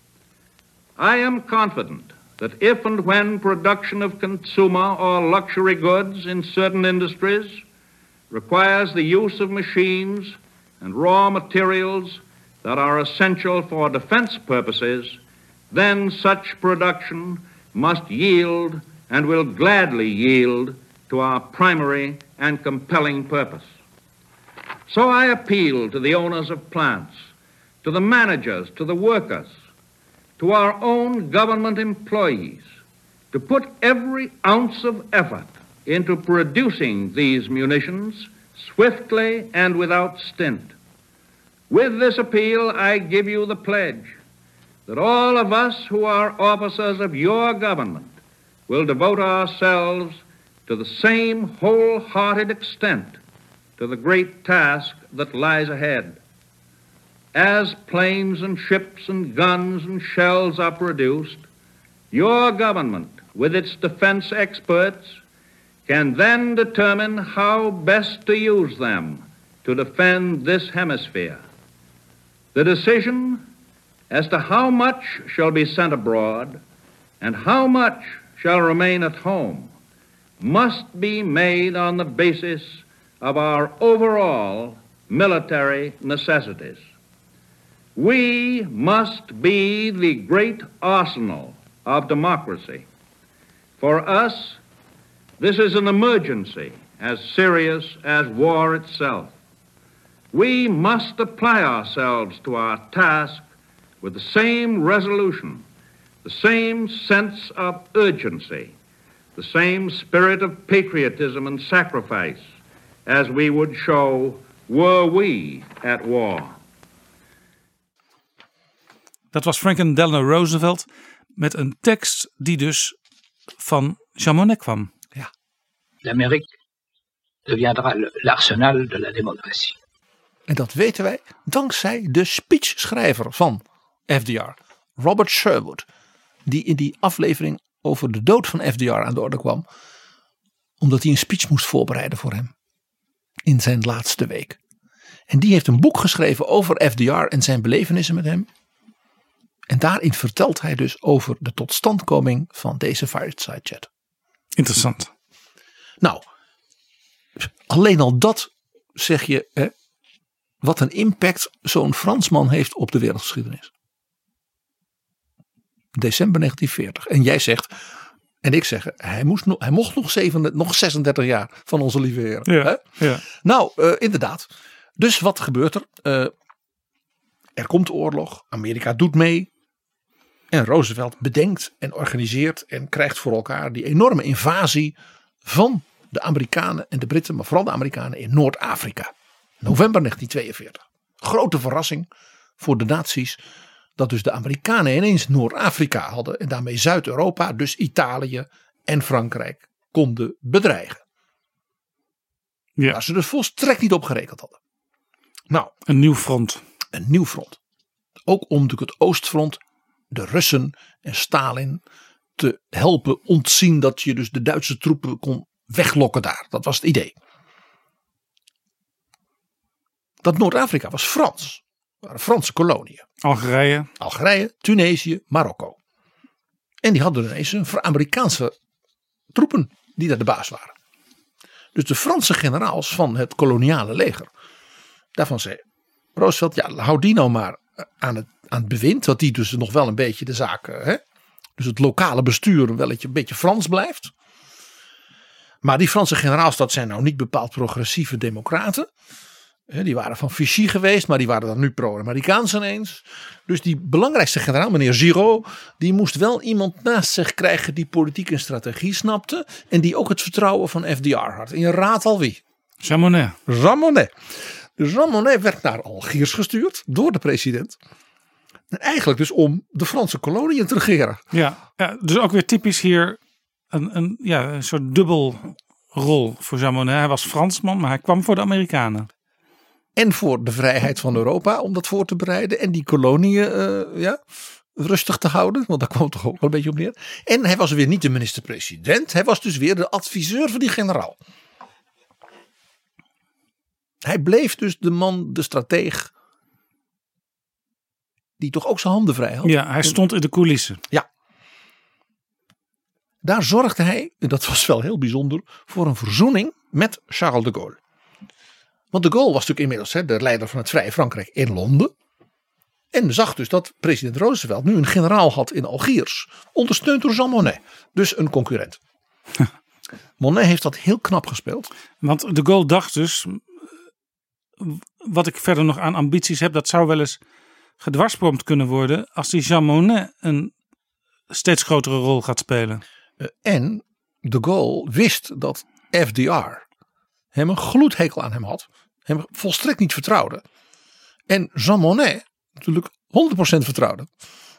I am confident that if and when production of consumer or luxury goods in certain industries requires the use of machines and raw materials that are essential for defense purposes, then such production must yield and will gladly yield to our primary and compelling purpose. So I appeal to the owners of plants, to the managers, to the workers, to our own government employees, to put every ounce of effort into producing these munitions swiftly and without stint. With this appeal, I give you the pledge that all of us who are officers of your government will devote ourselves to the same wholehearted extent to the great task that lies ahead. As planes and ships and guns and shells are produced, your government, with its defense experts, can then determine how best to use them to defend this hemisphere. The decision as to how much shall be sent abroad and how much shall remain at home must be made on the basis of our overall military necessities. We must be the great arsenal of democracy. For us, this is an emergency as serious as war itself. We must apply ourselves to our task with the same resolution, the same sense of urgency, the same spirit of patriotism and sacrifice as we would show were we at war. Dat was Franklin Delano Roosevelt met een tekst die dus van Jean Monnet kwam. Ja. L'Amérique deviendra l'arsenal de la démocratie. En dat weten wij dankzij de speechschrijver van F D R, Robert Sherwood, die in die aflevering over de dood van F D R aan de orde kwam, omdat hij een speech moest voorbereiden voor hem in zijn laatste week. En die heeft een boek geschreven over F D R en zijn belevenissen met hem. En daarin vertelt hij dus over de totstandkoming van deze fireside chat. Interessant. Nou, alleen al dat zeg je, hè, wat een impact zo'n Fransman heeft op de wereldgeschiedenis. December negentien veertig. En jij zegt, en ik zeg, hij, moest nog, hij mocht nog, zeven, nog zesendertig jaar van onze lieve heren. Ja, hè? ja. Nou, uh, inderdaad. Dus wat gebeurt er? Uh, er komt oorlog. Amerika doet mee. En Roosevelt bedenkt en organiseert en krijgt voor elkaar die enorme invasie van de Amerikanen en de Britten, maar vooral de Amerikanen in Noord-Afrika. November negentien tweeënveertig. Grote verrassing voor de nazi's dat dus de Amerikanen ineens Noord-Afrika hadden en daarmee Zuid-Europa, dus Italië en Frankrijk, konden bedreigen. Ja. Waar ze dus volstrekt niet op gerekend hadden. Nou, een nieuw front. Een nieuw front. Ook om natuurlijk het Oostfront, de Russen en Stalin te helpen ontzien dat je dus de Duitse troepen kon weglokken daar. Dat was het idee. Dat Noord-Afrika was Frans. Dat waren Franse koloniën. Algerije. Algerije, Tunesië, Marokko. En die hadden ineens een Amerikaanse troepen die daar de baas waren. Dus de Franse generaals van het koloniale leger. Daarvan zei Roosevelt, ja, hou die nou maar aan het, aan het bewind. Dat die dus nog wel een beetje de zaak, hè, dus het lokale bestuur wel een beetje Frans blijft. Maar die Franse generaals, dat zijn nou niet bepaald progressieve democraten. Die waren van Vichy geweest, maar die waren dan nu pro-Amerikaans ineens. Dus die belangrijkste generaal, meneer Giraud, die moest wel iemand naast zich krijgen die politiek en strategie snapte. En die ook het vertrouwen van F D R had. En je raadt al wie? Jean Monnet. Jean Monnet. Dus Jean Monnet werd naar Algiers gestuurd door de president. En eigenlijk dus om de Franse koloniën te regeren. Ja, ja, dus ook weer typisch hier een, een, ja, een soort dubbelrol voor Jean Monnet. Hij was Fransman, maar hij kwam voor de Amerikanen. En voor de vrijheid van Europa om dat voor te bereiden. En die koloniën uh, ja, rustig te houden. Want daar kwam het toch ook wel een beetje op neer. En hij was weer niet de minister-president. Hij was dus weer de adviseur van die generaal. Hij bleef dus de man, de strateeg. Die toch ook zijn handen vrij had. Ja, hij stond in de coulissen. Ja. Daar zorgde hij, en dat was wel heel bijzonder, voor een verzoening met Charles de Gaulle. Want de Gaulle was natuurlijk inmiddels hè, de leider van het Vrije Frankrijk in Londen. En zag dus dat president Roosevelt nu een generaal had in Algiers. Ondersteund door Jean Monnet. Dus een concurrent. Monnet heeft dat heel knap gespeeld. Want de Gaulle dacht dus, wat ik verder nog aan ambities heb, dat zou wel eens gedwarsboomd kunnen worden als die Jean Monnet een steeds grotere rol gaat spelen. Uh, en de Gaulle wist dat F D R hem een gloedhekel aan hem had. Hem volstrekt niet vertrouwde. En Jean Monnet natuurlijk honderd procent vertrouwde.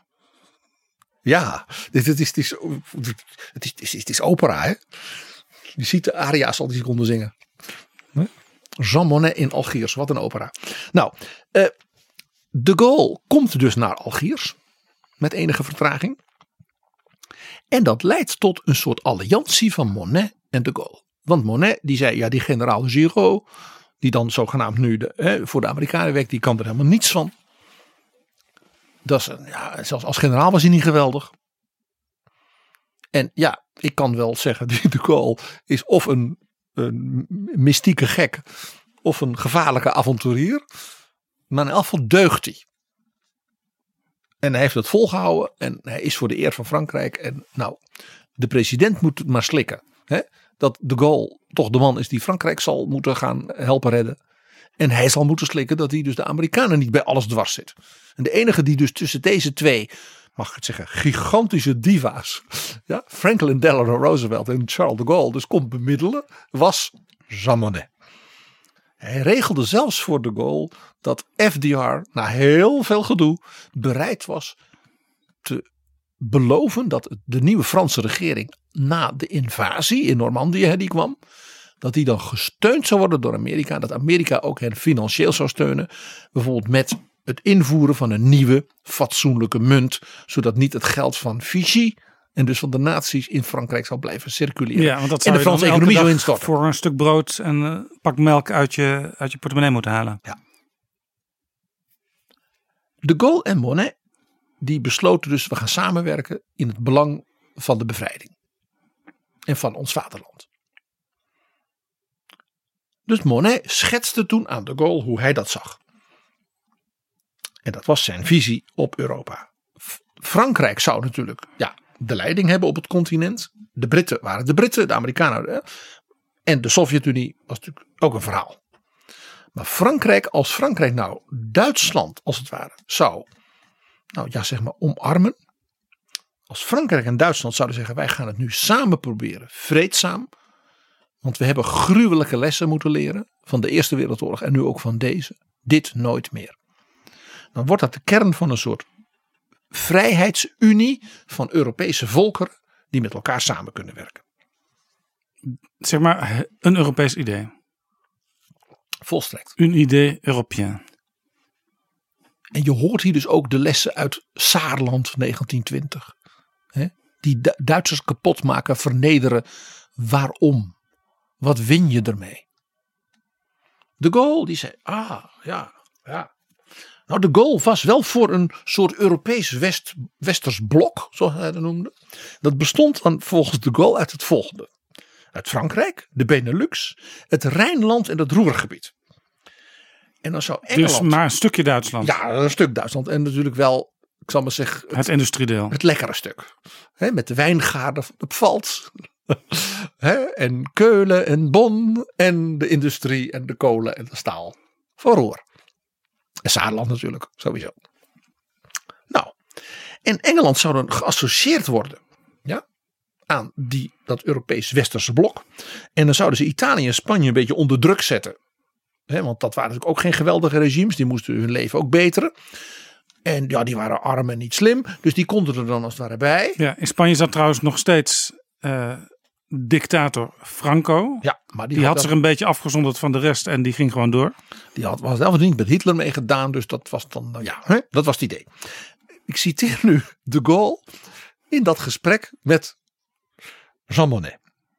Ja, dit, dit is, het, is, het, is, het, is, het is opera, hè. Je ziet de aria's al die ze konden zingen. Jean Monnet in Algiers, wat een opera. Nou, uh, de Gaulle komt dus naar Algiers. Met enige vertraging. En dat leidt tot een soort alliantie van Monnet en de Gaulle. Want Monnet die zei, ja die generaal Giraud, die dan zogenaamd nu de, hè, voor de Amerikanen werkt, die kan er helemaal niets van. Dat is een, ja, zelfs als generaal was hij niet geweldig. En ja, ik kan wel zeggen, de Gaulle is of een, een mystieke gek, of een gevaarlijke avonturier. Maar in elk geval deugt hij. En hij heeft het volgehouden en hij is voor de eer van Frankrijk. En nou, de president moet het maar slikken. Hè? Dat de Gaulle toch de man is die Frankrijk zal moeten gaan helpen redden. En hij zal moeten slikken dat hij dus de Amerikanen niet bij alles dwars zit. En de enige die dus tussen deze twee, mag ik het zeggen, gigantische diva's. Ja, Franklin Delano Roosevelt en Charles de Gaulle dus kon bemiddelen, was Jean Monnet. Hij regelde zelfs voor de Gaulle dat F D R na heel veel gedoe bereid was te beloven dat de nieuwe Franse regering na de invasie in Normandië die kwam, dat die dan gesteund zou worden door Amerika. Dat Amerika ook hen financieel zou steunen. Bijvoorbeeld met het invoeren van een nieuwe fatsoenlijke munt. Zodat niet het geld van Vichy en dus van de nazi's in Frankrijk zou blijven circuleren. Ja, want dat en zou de Franse je dan economie elke zou dag instorten. voor een stuk brood en een pak melk uit je, uit je portemonnee moeten halen. Ja. De Gaulle en Monnet die besloten dus we gaan samenwerken in het belang van de bevrijding. En van ons vaderland. Dus Monnet schetste toen aan de Gaulle hoe hij dat zag. En dat was zijn visie op Europa. Frankrijk zou natuurlijk ja, de leiding hebben op het continent. De Britten waren de Britten, de Amerikanen. En de Sovjet-Unie was natuurlijk ook een verhaal. Maar Frankrijk, als Frankrijk nou Duitsland als het ware zou, nou ja zeg maar omarmen. Als Frankrijk en Duitsland zouden zeggen wij gaan het nu samen proberen, vreedzaam. Want we hebben gruwelijke lessen moeten leren van de Eerste Wereldoorlog en nu ook van deze. Dit nooit meer. dan wordt dat de kern van een soort vrijheidsunie van Europese volkeren die met elkaar samen kunnen werken. Zeg maar een Europees idee. Volstrekt. Een idee européen. En je hoort hier dus ook de lessen uit Saarland negentien twintig. Hè? Die Du- Duitsers kapot maken, vernederen. Waarom? Wat win je ermee? De Gaulle die zei, ah ja, ja. Nou, de Gaulle was wel voor een soort Europees West, Westers blok, zoals hij dat noemde. Dat bestond dan volgens de Gaulle uit het volgende. Uit Frankrijk, de Benelux, het Rijnland en het Ruhrgebied. En dan zou Engeland... Dus maar een stukje Duitsland. Ja, een stuk Duitsland. En natuurlijk wel, ik zal maar zeggen... Het, het industriedeel. Het lekkere stuk. He, met de wijngaarden van de Pfalz. He, en Keulen en Bonn. En de industrie en de kolen en de staal. Van Roer. En Saarland natuurlijk, sowieso. Nou, en Engeland zou dan geassocieerd worden. Ja, aan die, dat Europees Westerse blok. En dan zouden ze Italië en Spanje een beetje onder druk zetten. He, want dat waren natuurlijk ook geen geweldige regimes. Die moesten hun leven ook beteren. En ja, die waren arm en niet slim. Dus die konden er dan als het ware bij. Ja, in Spanje zat trouwens nog steeds uh, dictator Franco. Ja, maar die, die had, had zich een beetje afgezonderd van de rest en die ging gewoon door. Die had, was zelf niet met Hitler meegedaan. Dus dat was dan, nou ja, hè, dat was het idee. Ik citeer nu de Gaulle in dat gesprek met Jean Monnet.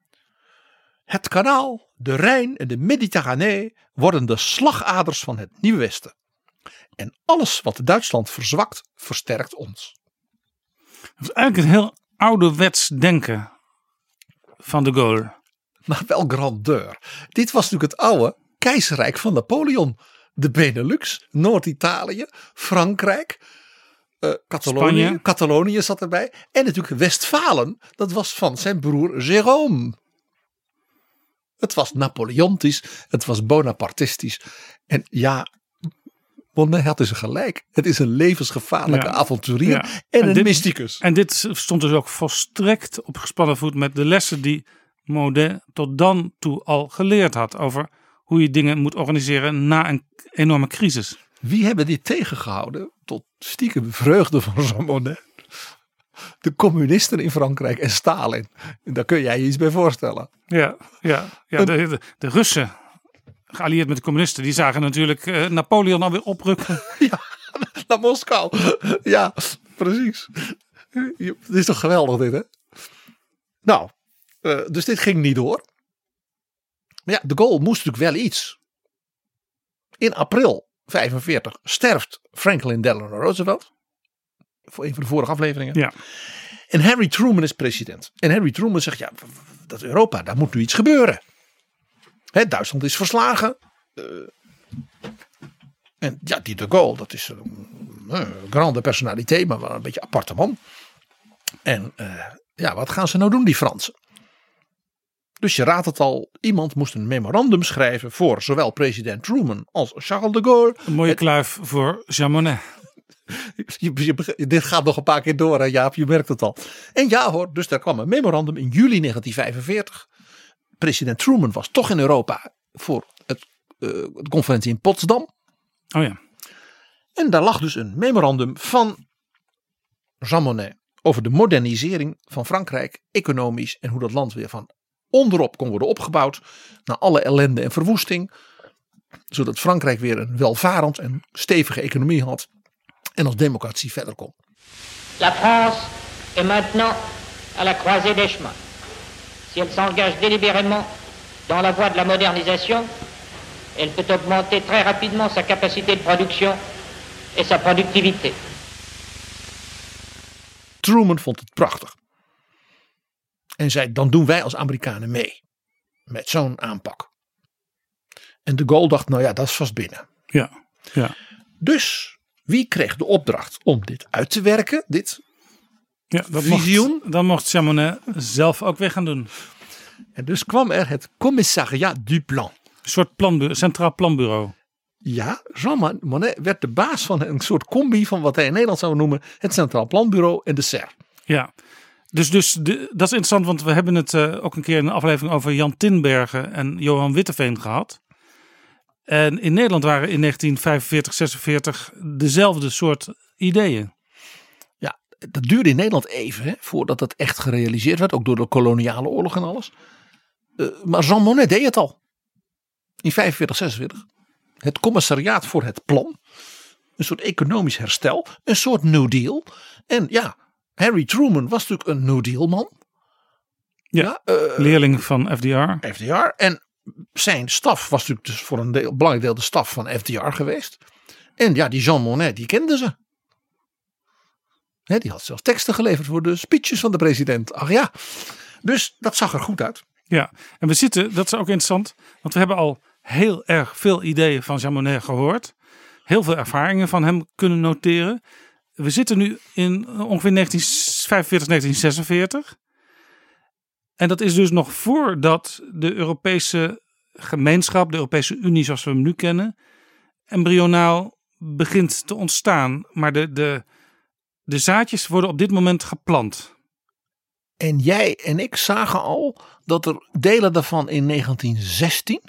Het kanaal, de Rijn en de Mediterranee worden de slagaders van het Nieuwe Westen. En alles wat Duitsland verzwakt, versterkt ons. Dat is eigenlijk een heel ouderwets denken van de Gaulle. Maar wel grandeur. Dit was natuurlijk het oude keizerrijk van Napoleon. De Benelux, Noord-Italië, Frankrijk, uh, Catalonië, Catalonië zat erbij. En natuurlijk Westfalen, dat was van zijn broer Jérôme. Het was Napoleontisch, het was Bonapartistisch. En ja, Monnet had dus gelijk. Het is een levensgevaarlijke ja. avonturier ja. en, en een dit, mysticus. En dit stond dus ook volstrekt op gespannen voet met de lessen die Monnet tot dan toe al geleerd had. Over hoe je dingen moet organiseren na een enorme crisis. Wie hebben dit tegengehouden tot stiekem vreugde van Jean Monnet? De communisten in Frankrijk en Stalin. Daar kun jij je iets bij voorstellen. Ja, ja, ja de, de, de Russen, geallieerd met de communisten, die zagen natuurlijk uh, Napoleon alweer oprukken. Ja, naar Moskou. Ja, precies. Het is toch geweldig dit, hè? Nou, uh, dus dit ging niet door. Maar ja, de Gaulle moest natuurlijk wel iets. In april vijfenveertig sterft Franklin Delano Roosevelt. Voor een van de vorige afleveringen. Ja. En Harry Truman is president. En Harry Truman zegt, ja, dat Europa, daar moet nu iets gebeuren. Hè, Duitsland is verslagen. Uh, en ja, die de Gaulle, dat is een, een grande personaliteit, maar wel een beetje aparte man. En uh, ja, wat gaan ze nou doen, die Fransen? Dus je raadt het al, iemand moest een memorandum schrijven voor zowel president Truman als Charles de Gaulle. Een mooie het, kluif voor Jean Monnet. Je, je, dit gaat nog een paar keer door, hè, Jaap, je merkt het al. En ja hoor, dus daar kwam een memorandum in juli negentien vijfenveertig. President Truman was toch in Europa voor het, uh, de conferentie in Potsdam. Oh ja. En daar lag dus een memorandum van Jean Monnet over de modernisering van Frankrijk, economisch en hoe dat land weer van onderop kon worden opgebouwd na alle ellende en verwoesting. Zodat Frankrijk weer een welvarend en stevige economie had. En als democratie verder kon. La France est maintenant à la croisée des chemins. Si elle s'engage délibérément dans la voie de la modernisation, elle peut augmenter très rapidement sa capacité de production et sa productivité. Truman vond het prachtig. En zei, dan doen wij als Amerikanen mee. Met zo'n aanpak. En de Gaulle dacht, nou ja, dat is vast binnen. Ja, ja. Dus wie kreeg de opdracht om dit uit te werken? Dit ja, dat visioen. Mocht, dan mocht Jean Monnet zelf ook weer gaan doen. En dus kwam er het Commissariat du Plan. Een soort planbureau, centraal planbureau. Ja, Jean Monnet werd de baas van een soort combi van wat hij in Nederland zou noemen het Centraal Planbureau en de S E R. Ja, dus, dus de, dat is interessant, want we hebben het uh, ook een keer in een aflevering over Jan Tinbergen en Johan Witteveen gehad. En in Nederland waren in negentien vijfenveertig, zesenveertig dezelfde soort ideeën. Ja, dat duurde in Nederland even hè, voordat dat echt gerealiseerd werd. Ook door de koloniale oorlog en alles. Uh, maar Jean Monnet deed het al. In vijfenveertig, zesenveertig. Het commissariaat voor het plan. Een soort economisch herstel. Een soort New Deal. En ja, Harry Truman was natuurlijk een New Deal man. Ja, ja uh, leerling van F D R. F D R. En zijn staf was natuurlijk dus voor een deel, belangrijk deel de staf van F D R geweest. En ja, die Jean Monnet, die kenden ze. He, die had zelfs teksten geleverd voor de speeches van de president. Ach ja, dus dat zag er goed uit. Ja, en we zitten, dat is ook interessant, want we hebben al heel erg veel ideeën van Jean Monnet gehoord. Heel veel ervaringen van hem kunnen noteren. We zitten nu in ongeveer negentien vijfenveertig, negentien zesenveertig. En dat is dus nog voordat de Europese gemeenschap, de Europese Unie zoals we hem nu kennen, embryonaal begint te ontstaan. Maar de, de, de zaadjes worden op dit moment geplant. En jij en ik zagen al dat er delen daarvan in negentien zestien,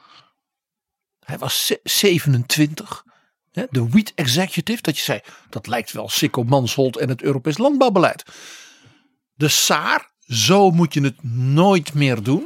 hij was zevenentwintig, de Wheat Executive, dat je zei, dat lijkt wel Sikko Mansholt en het Europees landbouwbeleid. De Saar, zo moet je het nooit meer doen.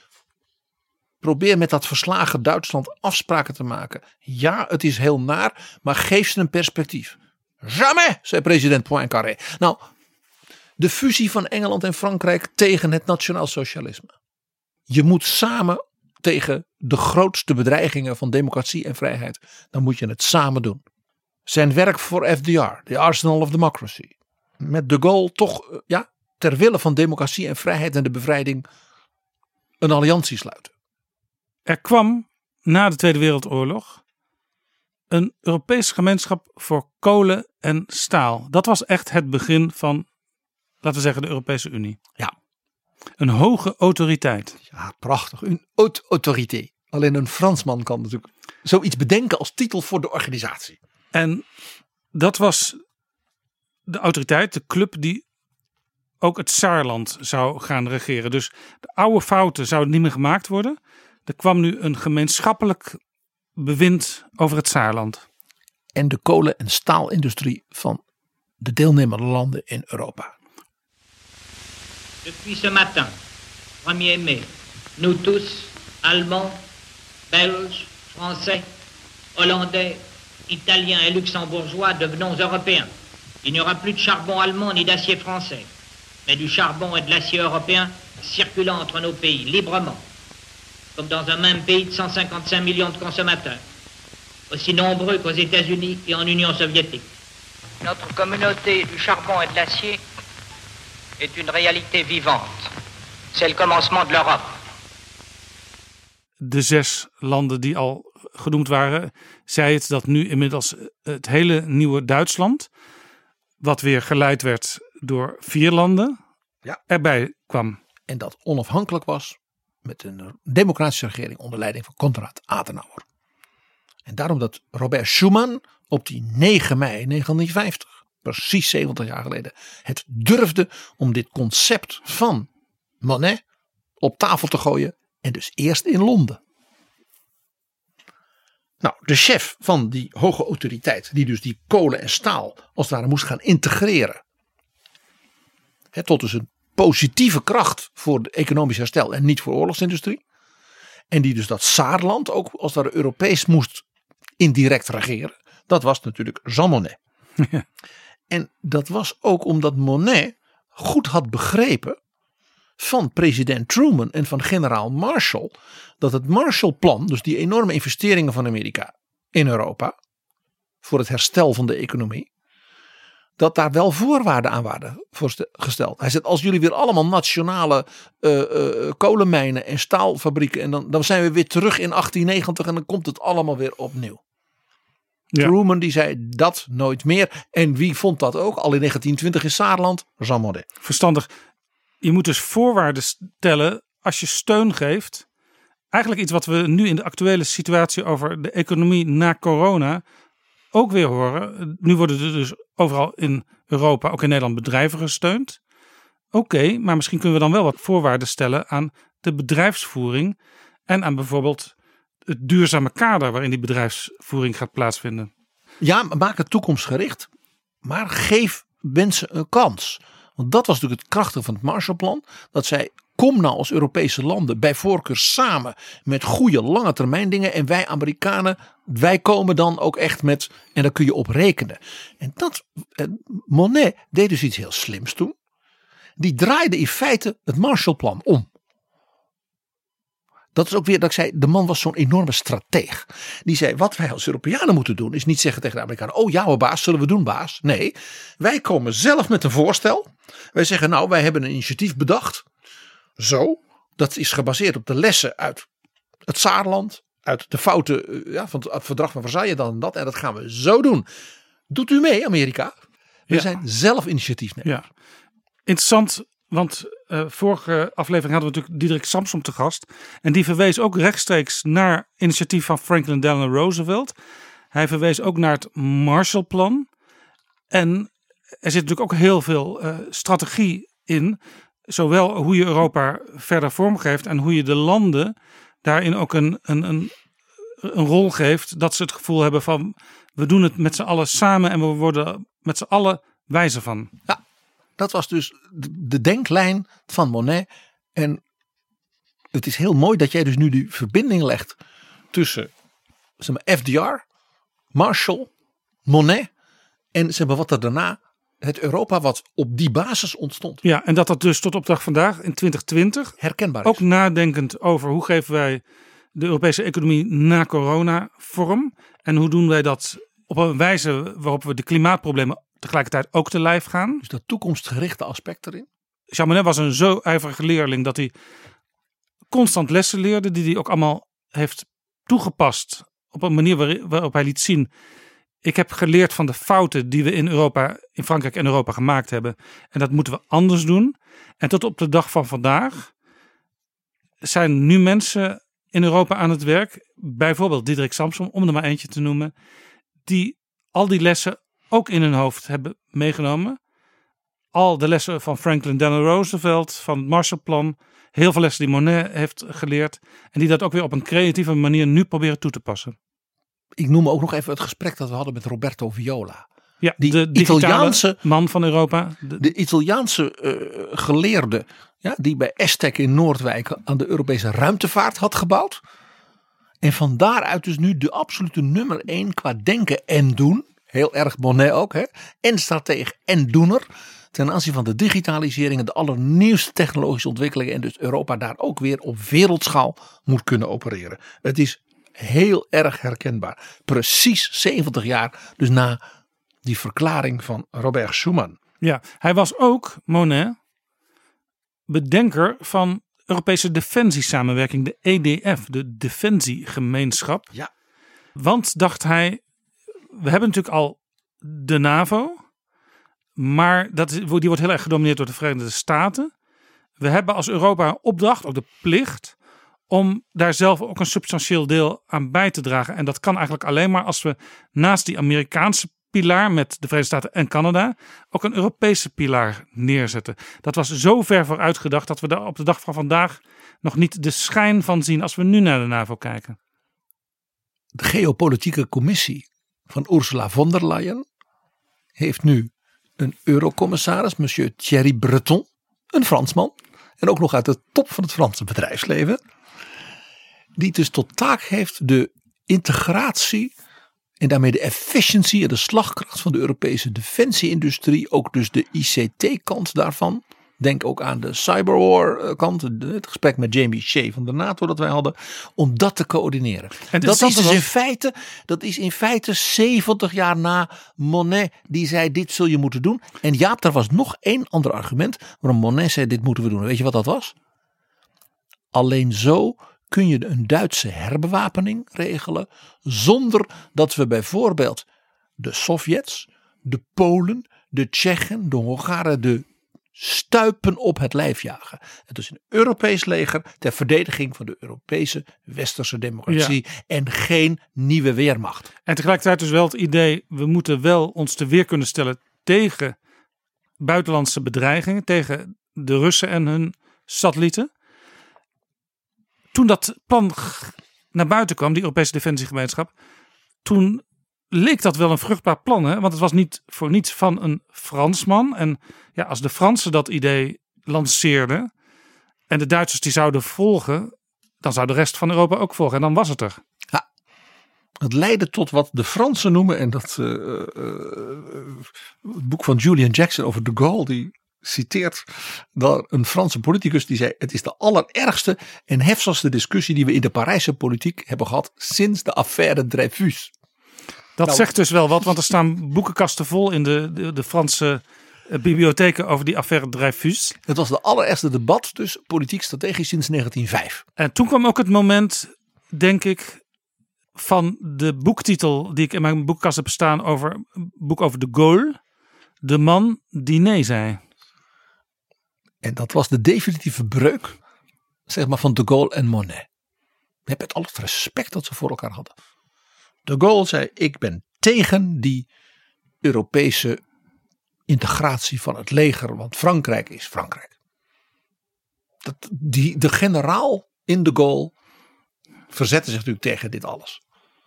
Probeer met dat verslagen Duitsland afspraken te maken. Ja, het is heel naar, maar geef ze een perspectief. Jamais, zei president Poincaré. Nou, de fusie van Engeland en Frankrijk tegen het nationaal socialisme. Je moet samen tegen de grootste bedreigingen van democratie en vrijheid. Dan moet je het samen doen. Zijn werk voor F D R, the Arsenal of Democracy. Met de Gaulle toch, ja, ter wille van democratie en vrijheid en de bevrijding een alliantie sluiten. Er kwam na de Tweede Wereldoorlog een Europese gemeenschap voor kolen en staal. Dat was echt het begin van, laten we zeggen, de Europese Unie. Ja. Een hoge autoriteit. Ja, prachtig. Een haute autorité. Alleen een Fransman kan natuurlijk zoiets bedenken als titel voor de organisatie. En dat was de autoriteit, de club die ook het Saarland zou gaan regeren. Dus de oude fouten zouden niet meer gemaakt worden. Er kwam nu een gemeenschappelijk bewind over het Saarland. En de kolen- en staalindustrie van de deelnemende landen in Europa. Depuis ce matin, premier mai, nous tous, Allemands, Belges, Français, Hollandais, Italiens et Luxembourgeois, devenons Européens. Il n'y aura plus de charbon allemand ni d'acier français, mais du charbon et de l'acier européen circulant entre nos pays librement, comme dans un même pays de cent cinquante-cinq millions de consommateurs, aussi nombreux qu'aux États-Unis et en Union soviétique. Notre communauté du charbon et de l'acier est une réalité vivante. C'est le commencement de l'Europe. De zes landen die al genoemd waren, zei het dat nu inmiddels het hele nieuwe Duitsland, wat weer geleid werd door vier landen, ja, erbij kwam. En dat onafhankelijk was met een democratische regering onder leiding van Konrad Adenauer. En daarom dat Robert Schuman op die negen mei negentien vijftig, precies zeventig jaar geleden, het durfde om dit concept van Monnet op tafel te gooien. En dus eerst in Londen. Nou, de chef van die hoge autoriteit, die dus die kolen en staal als het ware moest gaan integreren. Hè, tot dus een positieve kracht voor de economisch herstel en niet voor oorlogsindustrie. En die dus dat Saarland ook als het ware Europees moest indirect regeren. Dat was natuurlijk Jean Monnet. Ja. En dat was ook omdat Monnet goed had begrepen van president Truman en van generaal Marshall, dat het Marshallplan, dus die enorme investeringen van Amerika in Europa voor het herstel van de economie, dat daar wel voorwaarden aan waren gesteld. Hij zegt, als jullie weer allemaal nationale uh, uh, kolenmijnen en staalfabrieken, en dan, dan zijn we weer terug in achttien negentig en dan komt het allemaal weer opnieuw. Ja. Truman die zei dat nooit meer. En wie vond dat ook? Al in negentien twintig in Saarland, Jean Monnet. Verstandig. Je moet dus voorwaarden stellen als je steun geeft. Eigenlijk iets wat we nu in de actuele situatie over de economie na corona ook weer horen. Nu worden er dus overal in Europa, ook in Nederland, bedrijven gesteund. Oké, okay, maar misschien kunnen we dan wel wat voorwaarden stellen aan de bedrijfsvoering en aan bijvoorbeeld het duurzame kader waarin die bedrijfsvoering gaat plaatsvinden. Ja, maak het toekomstgericht, maar geef mensen een kans. Want dat was natuurlijk het krachtige van het Marshallplan. Dat zij, kom nou als Europese landen bij voorkeur samen met goede lange termijn dingen. En wij Amerikanen, wij komen dan ook echt met, en daar kun je op rekenen. En dat, eh, Monnet deed dus iets heel slims toen. Die draaide in feite het Marshallplan om. Dat is ook weer dat ik zei, de man was zo'n enorme strateeg. Die zei, wat wij als Europeanen moeten doen is niet zeggen tegen de Amerikanen, oh ja hoor baas, zullen we doen baas. Nee, wij komen zelf met een voorstel. Wij zeggen nou, wij hebben een initiatief bedacht. Zo, dat is gebaseerd op de lessen uit het Saarland. Uit de fouten ja, van het verdrag van Versailles dan en dat. En dat gaan we zo doen. Doet u mee Amerika? We Ja. zijn zelf initiatiefnemer. Ja, interessant, want uh, vorige aflevering hadden we natuurlijk Diederik Samsom te gast. En die verwees ook rechtstreeks naar initiatief van Franklin Delano Roosevelt. Hij verwees ook naar het Marshallplan. En er zit natuurlijk ook heel veel uh, strategie in. Zowel hoe je Europa verder vormgeeft en hoe je de landen daarin ook een, een, een, een rol geeft. Dat ze het gevoel hebben van we doen het met z'n allen samen en we worden met z'n allen wijzer van. Ja, dat was dus de denklijn van Monnet. En het is heel mooi dat jij dus nu die verbinding legt tussen zeg maar, F D R, Marshall, Monnet en zeg maar, wat er daarna het Europa wat op die basis ontstond. Ja, en dat dat dus tot op dag vandaag in twintig twintig Herkenbaar is. ook nadenkend over hoe geven wij de Europese economie na corona vorm. En hoe doen wij dat op een wijze waarop we de klimaatproblemen tegelijkertijd ook te lijf gaan. Dus dat toekomstgerichte aspect erin. Jean Monnet was een zo ijverige leerling dat hij constant lessen leerde. Die hij ook allemaal heeft toegepast op een manier waarop hij liet zien. Ik heb geleerd van de fouten die we in Europa, in Frankrijk en Europa gemaakt hebben. En dat moeten we anders doen. En tot op de dag van vandaag zijn nu mensen in Europa aan het werk. Bijvoorbeeld Diederik Samsom, om er maar eentje te noemen. Die al die lessen ook in hun hoofd hebben meegenomen. Al de lessen van Franklin Delano Roosevelt, van het Marshallplan. Heel veel lessen die Monnet heeft geleerd. En die dat ook weer op een creatieve manier nu proberen toe te passen. Ik noem ook nog even het gesprek dat we hadden met Roberto Viola. Ja, Die de digitale Italiaanse man van Europa. De, De Italiaanse uh, geleerde ja, die bij Estec in Noordwijk aan de Europese ruimtevaart had gebouwd. En van daaruit dus nu de absolute nummer één qua denken en doen. Heel erg Monnet ook. Hè? En strateeg en doener. Ten aanzien van de digitalisering en de allernieuwste technologische ontwikkelingen. En dus Europa daar ook weer op wereldschaal moet kunnen opereren. Het is heel erg herkenbaar. Precies zeventig jaar dus na die verklaring van Robert Schuman. ja, hij was ook, Monnet, bedenker van Europese defensiesamenwerking, de E D F, de Defensiegemeenschap. Ja. Want, dacht hij, we hebben natuurlijk al de NAVO, maar dat, die wordt heel erg gedomineerd door de Verenigde Staten. We hebben als Europa een opdracht, ook de plicht, om daar zelf ook een substantieel deel aan bij te dragen. En dat kan eigenlijk alleen maar als we naast die Amerikaanse pilaar met de Verenigde Staten en Canada ook een Europese pilaar neerzetten. Dat was zo ver vooruit gedacht dat we daar op de dag van vandaag nog niet de schijn van zien als we nu naar de NAVO kijken. De geopolitieke commissie van Ursula von der Leyen heeft nu een eurocommissaris, monsieur Thierry Breton, een Fransman en ook nog uit de top van het Franse bedrijfsleven, die dus tot taak heeft de integratie en daarmee de efficiëntie en de slagkracht van de Europese defensieindustrie, ook dus de I C T-kant daarvan. Denk ook aan de cyberwar-kant, het gesprek met Jamie Shea van de NATO dat wij hadden, om dat te coördineren. En dat is dus was... in feite, dat is in feite zeventig jaar na Monnet die zei dit zul je moeten doen. En Jaap, er was nog één ander argument waarom Monnet zei dit moeten we doen. Weet je wat dat was? Alleen zo kun je een Duitse herbewapening regelen zonder dat we bijvoorbeeld de Sovjets, de Polen, de Tsjechen, de Hongaren, de stuipen op het lijf jagen. Het is een Europees leger ter verdediging van de Europese westerse democratie ja. En geen nieuwe weermacht. En tegelijkertijd dus wel het idee, we moeten wel ons te weer kunnen stellen tegen buitenlandse bedreigingen, tegen de Russen en hun satellieten. Toen dat plan naar buiten kwam, die Europese defensiegemeenschap, toen leek dat wel een vruchtbaar plan. Hè? Want het was niet voor niets van een Fransman. En ja, als de Fransen dat idee lanceerden en de Duitsers die zouden volgen, dan zou de rest van Europa ook volgen. En dan was het er. Ja, het leidde tot wat de Fransen noemen, en dat uh, uh, het boek van Julian Jackson over de Gaulle, die citeert daar een Franse politicus die zei: het is de allerergste en heftigste discussie die we in de Parijse politiek hebben gehad sinds de affaire Dreyfus. Dat nou, zegt dus wel wat, want er staan boekenkasten vol in de, de, de Franse bibliotheken over die affaire Dreyfus. Het was de allereerste debat, dus politiek strategisch, sinds negentien vijf. En toen kwam ook het moment, denk ik, van de boektitel die ik in mijn boekkast heb staan over een boek over de Gaulle. De man die nee zei. En dat was de definitieve breuk, zeg maar, van de Gaulle en Monet. We hebben al het respect dat ze voor elkaar hadden. De Gaulle zei: ik ben tegen die Europese integratie van het leger, want Frankrijk is Frankrijk. Dat, die, de generaal in de Gaulle verzette zich natuurlijk tegen dit alles.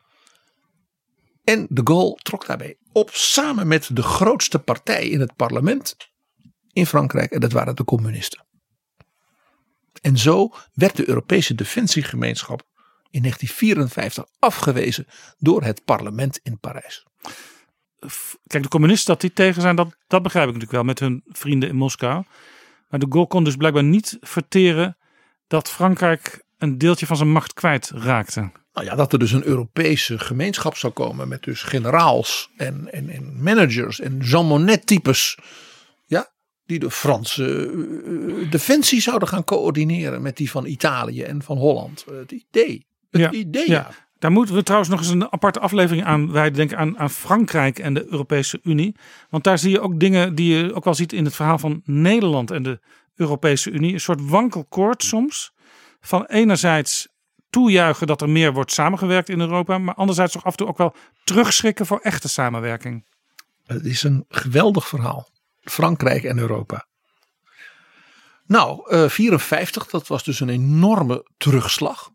En de Gaulle trok daarbij op samen met de grootste partij in het parlement in Frankrijk, en dat waren de communisten. En zo werd de Europese defensiegemeenschap in negentien vierenvijftig afgewezen door het parlement in Parijs. Kijk, de communisten dat die tegen zijn, dat, dat begrijp ik natuurlijk wel met hun vrienden in Moskou. Maar de Gaulle kon dus blijkbaar niet verteren dat Frankrijk een deeltje van zijn macht kwijt raakte. Nou ja, dat er dus een Europese gemeenschap zou komen met dus generaals en, en, en managers en Jean Monnet types. Ja, die de Franse uh, defensie zouden gaan coördineren met die van Italië en van Holland. Het idee. Het ja, idee. Ja. Ja. Daar moeten we trouwens nog eens een aparte aflevering aan wijden. Denk aan, aan Frankrijk en de Europese Unie. Want daar zie je ook dingen die je ook wel ziet in het verhaal van Nederland en de Europese Unie. Een soort wankelkoord soms. Van enerzijds toejuichen dat er meer wordt samengewerkt in Europa. Maar anderzijds toch af en toe ook wel terugschrikken voor echte samenwerking. Het is een geweldig verhaal. Frankrijk en Europa. Nou, uh, vierenvijftig, dat was dus een enorme terugslag.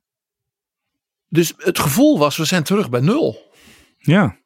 Dus het gevoel was, we zijn terug bij nul. Ja.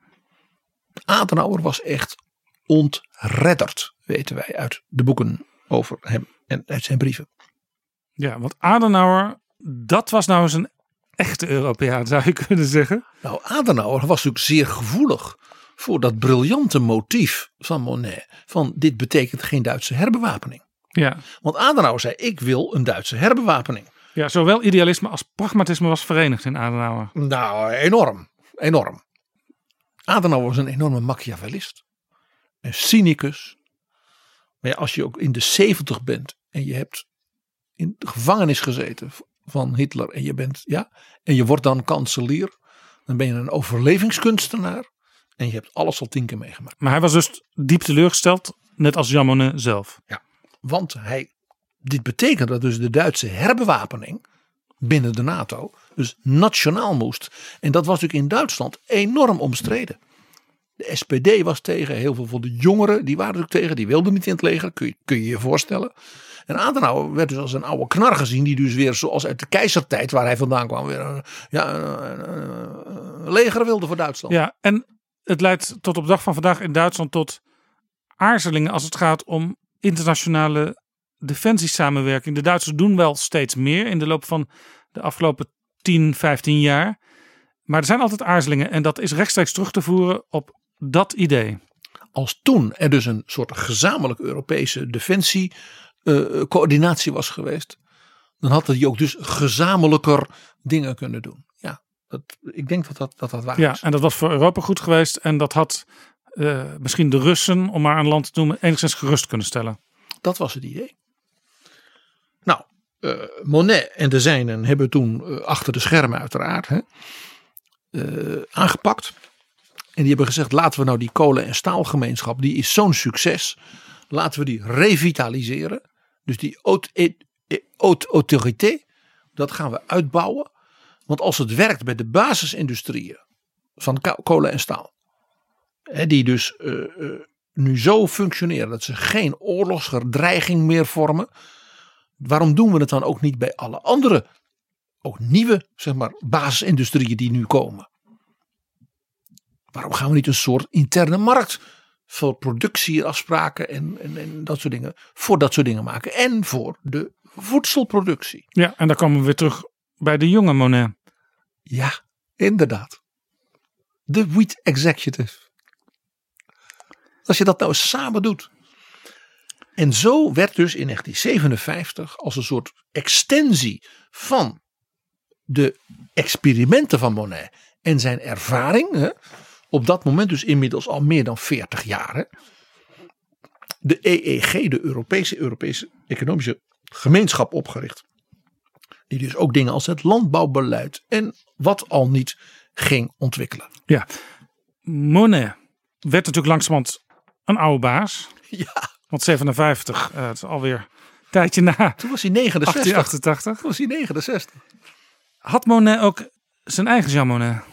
Adenauer was echt ontredderd, weten wij uit de boeken over hem en uit zijn brieven. Ja, want Adenauer, dat was nou eens een echte Europeaan, zou je kunnen zeggen. Nou, Adenauer was natuurlijk zeer gevoelig voor dat briljante motief van Monet. Van dit betekent geen Duitse herbewapening. Ja. Want Adenauer zei: ik wil een Duitse herbewapening. Ja, zowel idealisme als pragmatisme was verenigd in Adenauer. Nou, enorm. Enorm. Adenauer was een enorme machiavellist. Een cynicus. Maar ja, als je ook in de zeventig bent en je hebt in de gevangenis gezeten van Hitler en je bent, ja, en je wordt dan kanselier, dan ben je een overlevingskunstenaar en je hebt alles al tien keer meegemaakt. Maar hij was dus diep teleurgesteld, net als Jean Monnet zelf. Ja, want hij, dit betekent dat dus de Duitse herbewapening binnen de NATO dus nationaal moest. En dat was natuurlijk in Duitsland enorm omstreden. De S P D was tegen, heel veel van de jongeren die waren natuurlijk tegen, die wilden niet in het leger, kun je kun je, je voorstellen. En Adenauer werd dus als een oude knar gezien, die dus weer zoals uit de keizertijd waar hij vandaan kwam, weer een, ja, een, een, een leger wilde voor Duitsland. Ja, en het leidt tot op de dag van vandaag in Duitsland tot aarzelingen als het gaat om internationale defensiesamenwerking. De Duitsers doen wel steeds meer in de loop van de afgelopen tien, vijftien jaar. Maar er zijn altijd aarzelingen en dat is rechtstreeks terug te voeren op dat idee. Als toen er dus een soort gezamenlijk Europese defensie uh, coördinatie was geweest, dan hadden die ook dus gezamenlijker dingen kunnen doen. Ja, dat, ik denk dat dat, dat, dat waar ja, is. En dat was voor Europa goed geweest en dat had uh, misschien de Russen, om maar een land te noemen, enigszins gerust kunnen stellen. Dat was het idee. Nou, uh, Monet en de zijnen hebben toen uh, achter de schermen uiteraard hè, uh, aangepakt. En die hebben gezegd, laten we nou die kolen- en staalgemeenschap, die is zo'n succes. Laten we die revitaliseren. Dus die haute autorité, dat gaan we uitbouwen. Want als het werkt bij de basisindustrieën van kolen en staal. Hè, die dus uh, uh, nu zo functioneren dat ze geen oorlogsdreiging meer vormen. Waarom doen we het dan ook niet bij alle andere ook nieuwe, zeg maar, basisindustrieën die nu komen. Waarom gaan we niet een soort interne markt voor productieafspraken en, en, en dat soort dingen, voor dat soort dingen maken en voor de voedselproductie. Ja, en dan komen we weer terug bij de jonge Monet. Ja, inderdaad. De Wheat Executive. Als je dat nou eens samen doet. En zo werd dus in negentien zevenenvijftig als een soort extensie van de experimenten van Monet en zijn ervaring, hè, op dat moment dus inmiddels al meer dan veertig jaar, hè, de E E G, de Europese, Europese Economische Gemeenschap opgericht. Die dus ook dingen als het landbouwbeleid en wat al niet ging ontwikkelen. Ja, Monet werd natuurlijk langzamerhand een oude baas. Ja. Want zevenenvijftig, uh, het is alweer een tijdje na. Toen was hij negenenzestig. achttien achtentachtig. Toen was hij negenenzestig. Had Monet ook zijn eigen Jean Monnet?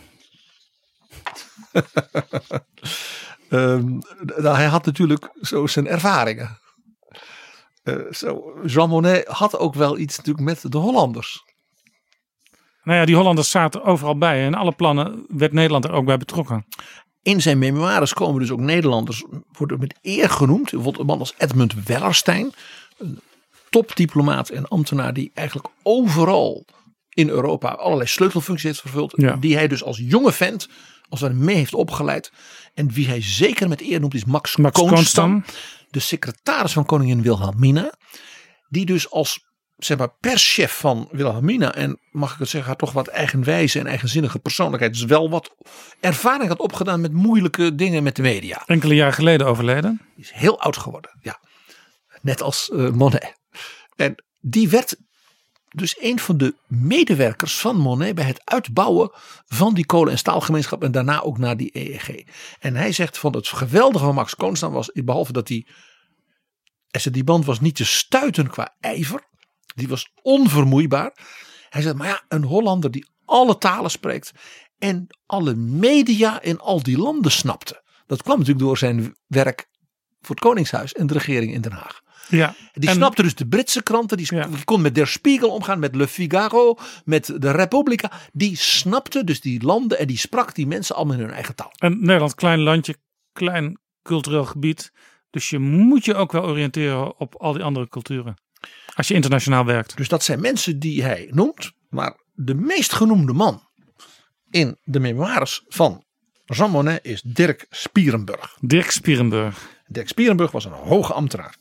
um, nou, hij had natuurlijk zo zijn ervaringen. Uh, zo, Jean Monnet had ook wel iets natuurlijk met de Hollanders. Nou ja, die Hollanders zaten overal bij. En alle plannen werd Nederland er ook bij betrokken. In zijn memoires komen dus ook Nederlanders, worden met eer genoemd. Bijvoorbeeld een man als Edmund Wellerstein. Een topdiplomaat en ambtenaar die eigenlijk overal in Europa allerlei sleutelfuncties heeft vervuld. Ja. Die hij dus als jonge vent, als hij mee heeft opgeleid. En wie hij zeker met eer noemt is Max, Max Koonstam. Koonstam. De secretaris van koningin Wilhelmina. Die dus als, zeg maar, perschef van Wilhelmina, en mag ik het zeggen, haar toch wat eigenwijze en eigenzinnige persoonlijkheid, dus wel wat ervaring had opgedaan met moeilijke dingen met de media. Enkele jaren geleden overleden. Die is heel oud geworden, ja. Net als uh, Monet. En die werd dus een van de medewerkers van Monet bij het uitbouwen van die kolen- en staalgemeenschap en daarna ook naar die E E G. En hij zegt van het geweldige van Max Koonstam was, behalve dat hij, die band was niet te stuiten qua ijver. Die was onvermoeibaar. Hij zegt, maar ja, een Hollander die alle talen spreekt en alle media in al die landen snapte. Dat kwam natuurlijk door zijn werk voor het Koningshuis en de regering in Den Haag. Ja, die en, snapte dus de Britse kranten, die, ja. die kon met Der Spiegel omgaan, met Le Figaro, met de Repubblica. Die snapte dus die landen en die sprak die mensen allemaal in hun eigen taal. En Nederland, klein landje, klein cultureel gebied. Dus je moet je ook wel oriënteren op al die andere culturen. Als je internationaal werkt. Dus dat zijn mensen die hij noemt. Maar de meest genoemde man in de memoires van Jean Monnet is Dirk Spierenburg. Dirk Spierenburg. Dirk Spierenburg was een hoge ambtenaar.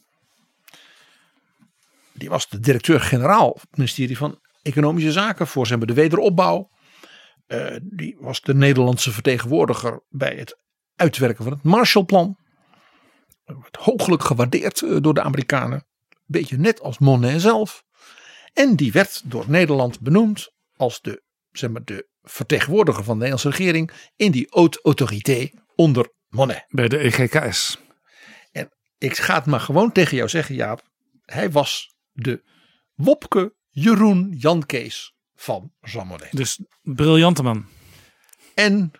Die was de directeur-generaal van het ministerie van Economische Zaken voor zeg maar, de wederopbouw. Uh, die was de Nederlandse vertegenwoordiger bij het uitwerken van het Marshallplan. Werd hooglijk gewaardeerd uh, door de Amerikanen. Beetje net als Monet zelf. En die werd door Nederland benoemd als de, zeg maar, de vertegenwoordiger van de Nederlandse regering in die haute autorité onder Monet. Bij de E G K S. En ik ga het maar gewoon tegen jou zeggen, Jaap. Hij was de Wopke Jeroen Jan Kees van Jean Monnet. Dus briljante man. En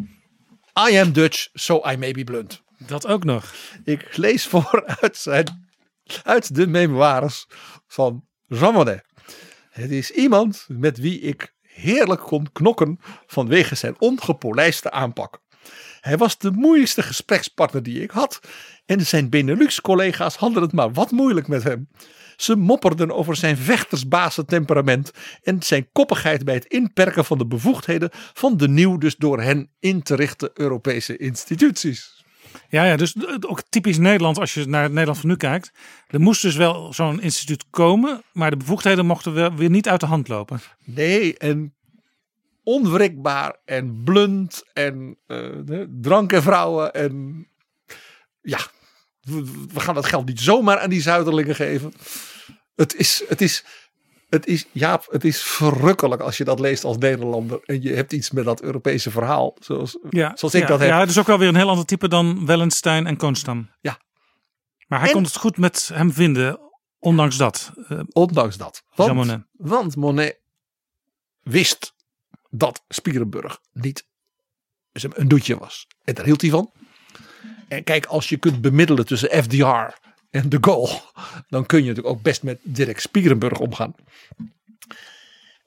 I am Dutch, so I may be blunt. Dat ook nog. Ik lees voor uit, zijn, uit de memoires van Jean Monnet. Het is iemand met wie ik heerlijk kon knokken vanwege zijn ongepolijste aanpak. Hij was de moeilijkste gesprekspartner die ik had. En zijn Benelux-collega's hadden het maar wat moeilijk met hem. Ze mopperden over zijn vechtersbazentemperament en zijn koppigheid bij het inperken van de bevoegdheden van de nieuw dus door hen in te richten Europese instituties. Ja, ja, dus ook typisch Nederland als je naar het Nederland van nu kijkt. Er moest dus wel zo'n instituut komen, maar de bevoegdheden mochten wel weer niet uit de hand lopen. Nee, en onwrikbaar en blunt en uh, drank en vrouwen en ja, we, we gaan dat geld niet zomaar aan die Zuiderlingen geven. Het is, het is, het is, Jaap, het is verrukkelijk als je dat leest als Nederlander en je hebt iets met dat Europese verhaal, zoals, ja, zoals ik ja, dat heb. Ja, het is ook wel weer een heel ander type dan Wellenstein en Koonstam. Ja. Maar hij en, kon het goed met hem vinden, ondanks dat. Uh, ondanks dat. Want Monet. want Monet wist dat Spierenburg niet een doetje was. En daar hield hij van. En kijk, als je kunt bemiddelen tussen F D R en de Gaulle, dan kun je natuurlijk ook best met Dirk Spierenburg omgaan.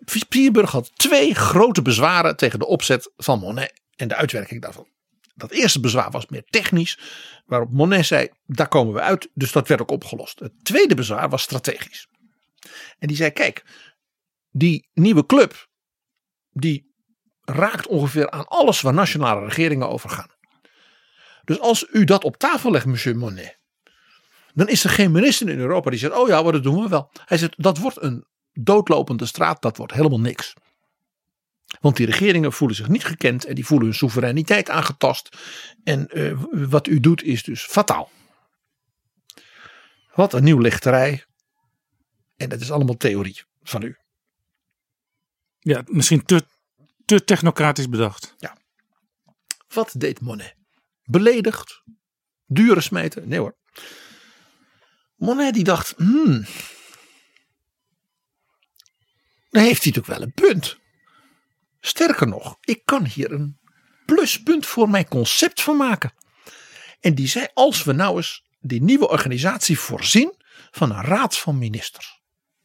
Spierenburg had twee grote bezwaren tegen de opzet van Monnet en de uitwerking daarvan. Dat eerste bezwaar was meer technisch, waarop Monnet zei, daar komen we uit, dus dat werd ook opgelost. Het tweede bezwaar was strategisch. En die zei, kijk, die nieuwe club, die raakt ongeveer aan alles waar nationale regeringen over gaan. Dus als u dat op tafel legt, monsieur Monnet, dan is er geen minister in Europa die zegt, oh ja, maar dat doen we wel. Hij zegt, dat wordt een doodlopende straat, dat wordt helemaal niks. Want die regeringen voelen zich niet gekend en die voelen hun soevereiniteit aangetast. En uh, wat u doet is dus fataal. Wat een nieuw lichterij. En dat is allemaal theorie van u. Ja, misschien te, te technocratisch bedacht. Ja. Wat deed Monnet? Beledigd? Dure smeten? Nee hoor. Monnet die dacht, hmm, dan heeft hij toch wel een punt. Sterker nog, ik kan hier een pluspunt voor mijn concept van maken. En die zei, als we nou eens die nieuwe organisatie voorzien van een raad van ministers.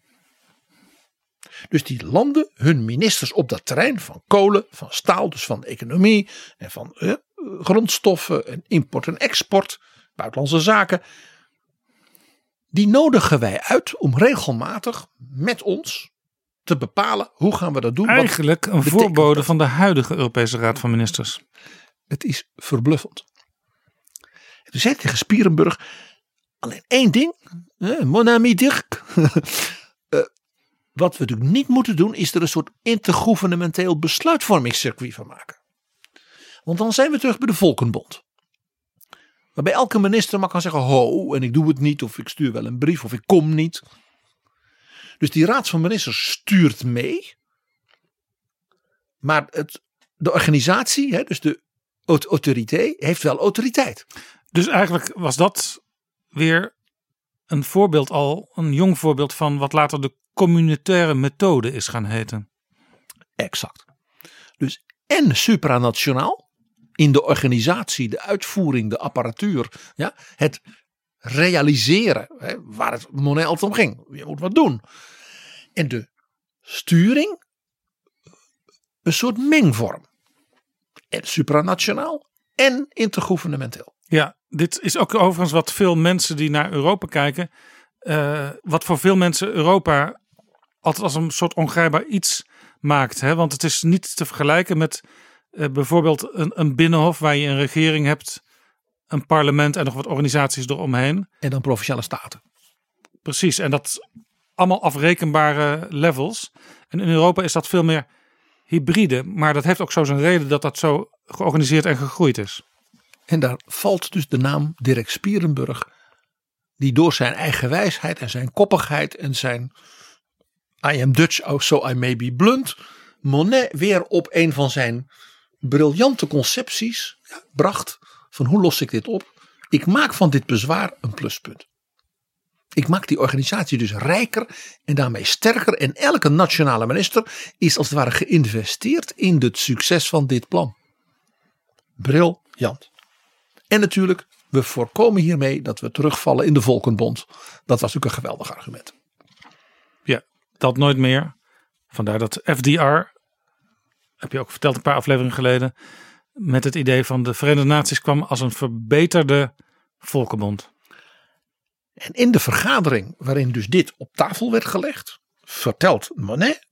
Dus die landen hun ministers op dat terrein van kolen, van staal, dus van economie en van eh, grondstoffen en import en export, buitenlandse zaken. Die nodigen wij uit om regelmatig met ons te bepalen hoe gaan we dat doen. Eigenlijk een voorbode van de huidige Europese Raad van Ministers. Het is verbluffend. Toen zei tegen Spierenburg, alleen één ding, eh, mon ami Dirk. uh, wat we natuurlijk niet moeten doen is er een soort intergouvernementeel besluitvormingscircuit van maken. Want dan zijn we terug bij de Volkenbond. Waarbij elke minister maar kan zeggen, ho, en ik doe het niet, of ik stuur wel een brief, of ik kom niet. Dus die raad van ministers stuurt mee. Maar het, de organisatie, hè, dus de autoriteit, heeft wel autoriteit. Dus eigenlijk was dat weer een voorbeeld al, een jong voorbeeld van wat later de communautaire methode is gaan heten. Exact. Dus en supranationaal, in de organisatie, de uitvoering, de apparatuur, ja, het realiseren, hè, waar het Monnet altijd om ging. Je moet wat doen. En de sturing, een soort mengvorm. En supranationaal en intergouvernementeel. Ja, dit is ook overigens wat veel mensen die naar Europa kijken, uh, wat voor veel mensen Europa altijd als een soort ongrijpbaar iets maakt. Hè? Want het is niet te vergelijken met uh, bijvoorbeeld een, een binnenhof waar je een regering hebt, een parlement en nog wat organisaties eromheen. En dan provinciale staten. Precies, en dat allemaal afrekenbare levels. En in Europa is dat veel meer hybride. Maar dat heeft ook zo zijn reden dat dat zo georganiseerd en gegroeid is. En daar valt dus de naam Dirk Spierenburg, die door zijn eigen wijsheid en zijn koppigheid en zijn I am Dutch, oh so I may be blunt, Monnet weer op een van zijn briljante concepties ja, bracht van hoe los ik dit op? Ik maak van dit bezwaar een pluspunt. Ik maak die organisatie dus rijker en daarmee sterker. En elke nationale minister is als het ware geïnvesteerd in het succes van dit plan. Briljant. En natuurlijk, we voorkomen hiermee dat we terugvallen in de Volkenbond. Dat was natuurlijk een geweldig argument. Ja, dat nooit meer. Vandaar dat F D R, heb je ook verteld een paar afleveringen geleden, met het idee van de Verenigde Naties kwam als een verbeterde Volkenbond. En in de vergadering waarin dus dit op tafel werd gelegd, vertelt Monnet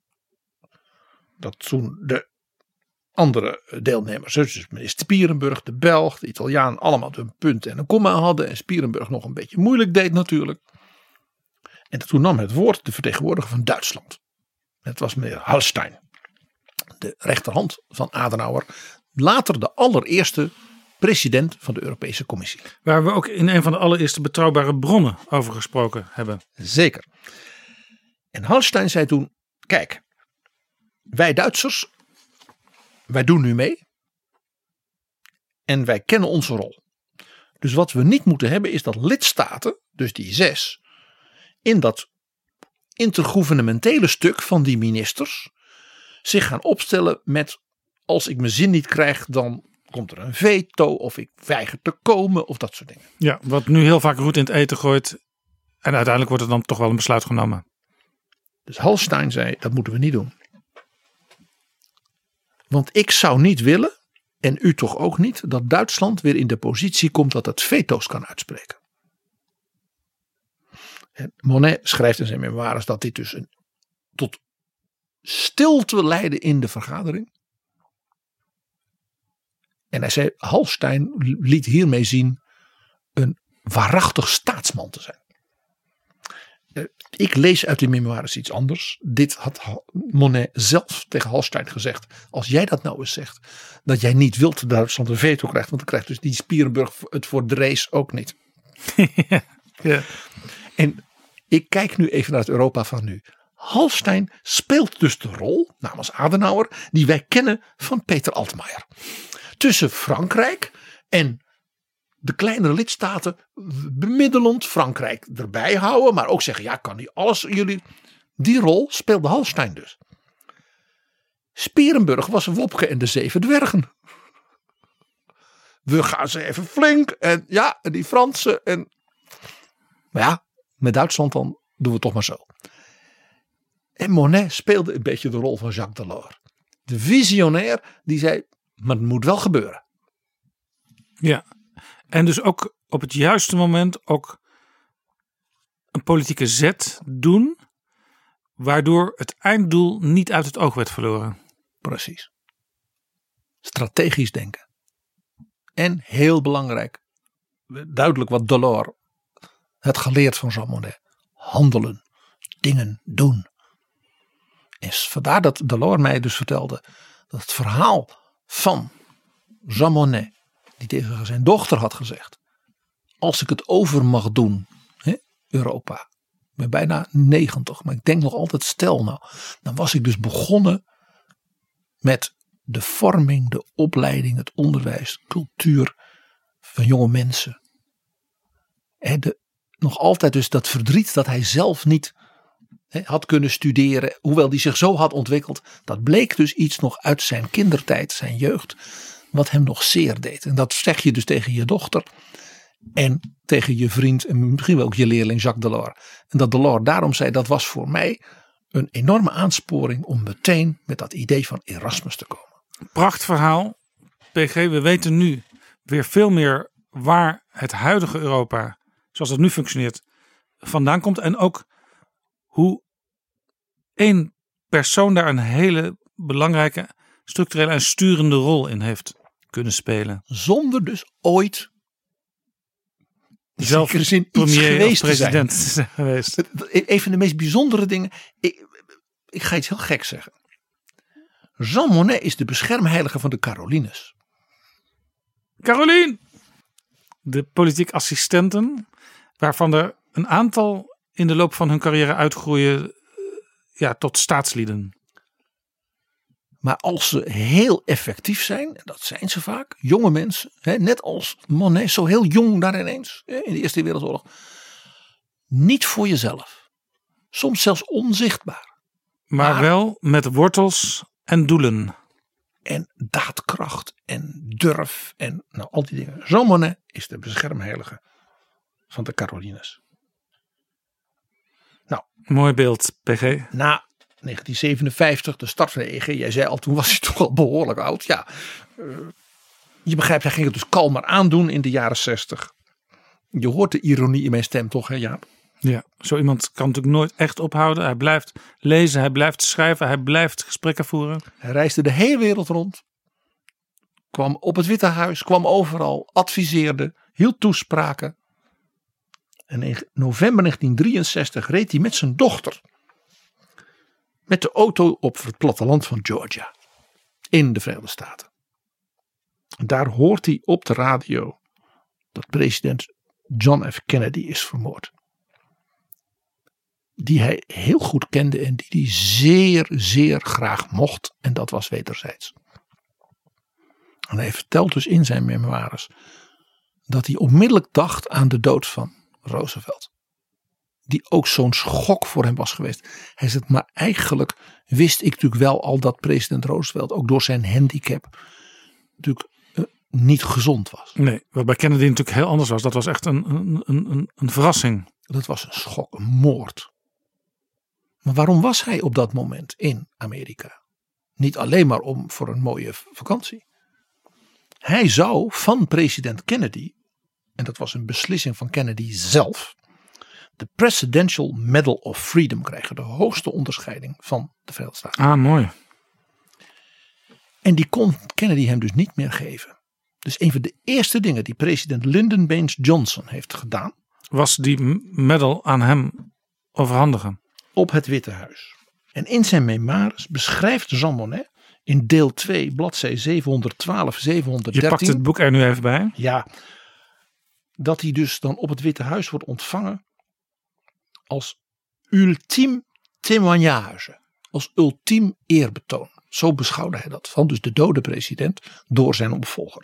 dat toen de andere deelnemers, dus meneer Spierenburg, de Belg, de Italiaan, allemaal een punt en een komma hadden en Spierenburg nog een beetje moeilijk deed natuurlijk. En toen nam het woord de vertegenwoordiger van Duitsland. Het was meneer Hallstein, de rechterhand van Adenauer, later de allereerste president van de Europese Commissie. Waar we ook in een van de allereerste betrouwbare bronnen over gesproken hebben. Zeker. En Hallstein zei toen, kijk, wij Duitsers, wij doen nu mee. En wij kennen onze rol. Dus wat we niet moeten hebben is dat lidstaten, dus die zes, in dat intergouvernementele stuk van die ministers zich gaan opstellen met, als ik mijn zin niet krijg, dan komt er een veto of ik weiger te komen of dat soort dingen. Ja, wat nu heel vaak roet in het eten gooit en uiteindelijk wordt er dan toch wel een besluit genomen. Dus Hallstein zei, dat moeten we niet doen. Want ik zou niet willen, en u toch ook niet, dat Duitsland weer in de positie komt dat het veto's kan uitspreken. En Monnet schrijft in zijn memoires dat dit dus een, tot stilte leidde in de vergadering. En hij zei, Hallstein liet hiermee zien een waarachtig staatsman te zijn. Ik lees uit de memoires iets anders. Dit had Monnet zelf tegen Hallstein gezegd. Als jij dat nou eens zegt, dat jij niet wilt dat Duitsland een veto krijgt, want dan krijgt dus die Spierenburg het voor Drees ook niet. ja, ja. En ik kijk nu even naar het Europa van nu. Hallstein speelt dus de rol, namens Adenauer, die wij kennen van Peter Altmaier. Tussen Frankrijk en de kleinere lidstaten bemiddelend, Frankrijk erbij houden, maar ook zeggen, ja, kan niet alles jullie. Die rol speelde Hallstein dus. Spierenburg was Wopke en de Zeven Dwergen. We gaan ze even flink en ja, en die Fransen en maar ja, met Duitsland dan doen we het toch maar zo. En Monnet speelde een beetje de rol van Jacques Delors. De visionair die zei, maar het moet wel gebeuren. Ja, en dus ook op het juiste moment ook een politieke zet doen, waardoor het einddoel niet uit het oog werd verloren. Precies. Strategisch denken. En heel belangrijk, duidelijk wat Delors had geleerd van Jean Monnet. Handelen, dingen doen. En vandaar dat Delors mij dus vertelde dat het verhaal van Jean Monnet, die tegen zijn dochter had gezegd, als ik het over mag doen, hè, Europa, ik ben bijna negentig, maar ik denk nog altijd stel nou, dan was ik dus begonnen met de vorming, de opleiding, het onderwijs, de cultuur van jonge mensen. En de, nog altijd dus dat verdriet dat hij zelf niet he, had kunnen studeren, hoewel die zich zo had ontwikkeld, dat bleek dus iets nog uit zijn kindertijd, zijn jeugd, wat hem nog zeer deed. En dat zeg je dus tegen je dochter en tegen je vriend en misschien wel ook je leerling Jacques Delors. En dat Delors daarom zei, dat was voor mij een enorme aansporing om meteen met dat idee van Erasmus te komen. Prachtverhaal. P G, we weten nu weer veel meer waar het huidige Europa, zoals het nu functioneert, vandaan komt. En ook hoe één persoon daar een hele belangrijke, structurele en sturende rol in heeft kunnen spelen. Zonder dus ooit zelf zin premier geweest of president te zijn. geweest. Een van de meest bijzondere dingen. Ik, ik ga iets heel geks zeggen. Jean Monnet is de beschermheilige van de Carolines. Caroline! De politiek assistenten, waarvan er een aantal in de loop van hun carrière uitgroeien ja, tot staatslieden. Maar als ze heel effectief zijn, en dat zijn ze vaak, jonge mensen, hè, net als Monnet, zo heel jong daar ineens, hè, in de Eerste Wereldoorlog, niet voor jezelf. Soms zelfs onzichtbaar. Maar, maar wel met wortels en doelen. En daadkracht en durf en nou, al die dingen. Jean Monnet is de beschermheilige van de Carolines. Nou, mooi beeld, P G. Na negentien zevenenvijftig, de start van de E G. Jij zei al, toen was hij toch al behoorlijk oud. Ja, uh, je begrijpt, hij ging het dus kalmer aandoen in de jaren zestig. Je hoort de ironie in mijn stem toch, hè Jaap? Ja, zo iemand kan natuurlijk nooit echt ophouden. Hij blijft lezen, hij blijft schrijven, hij blijft gesprekken voeren. Hij reisde de hele wereld rond. Kwam op het Witte Huis, kwam overal, adviseerde, hield toespraken. En in november negentien drieënzestig reed hij met zijn dochter met de auto op het platteland van Georgia in de Verenigde Staten. En daar hoort hij op de radio dat president John F. Kennedy is vermoord. Die hij heel goed kende en die hij zeer, zeer graag mocht. En dat was wederzijds. En hij vertelt dus in zijn memoires dat hij onmiddellijk dacht aan de dood van Roosevelt. Die ook zo'n schok voor hem was geweest. Hij zegt, maar eigenlijk wist ik natuurlijk wel al dat president Roosevelt ook door zijn handicap natuurlijk uh, niet gezond was. Nee, wat bij Kennedy natuurlijk heel anders was. Dat was echt een, een, een, een verrassing. Dat was een schok, een moord. Maar waarom was hij op dat moment in Amerika? Niet alleen maar om voor een mooie vakantie. Hij zou van president Kennedy, en dat was een beslissing van Kennedy zelf, de Presidential Medal of Freedom krijgen. De hoogste onderscheiding van de Verenigde Staten. Ah, mooi. En die kon Kennedy hem dus niet meer geven. Dus een van de eerste dingen die president Lyndon Baines Johnson heeft gedaan, was die medal aan hem overhandigen. Op het Witte Huis. En in zijn memoires beschrijft Jean Monnet in deel twee, bladzij zevenhonderdtwaalf, zevenhonderddertien. Je pakt het boek er nu even bij. Ja, dat hij dus dan op het Witte Huis wordt ontvangen als ultiem témoignage. Als ultiem eerbetoon. Zo beschouwde hij dat van dus de dode president door zijn opvolger.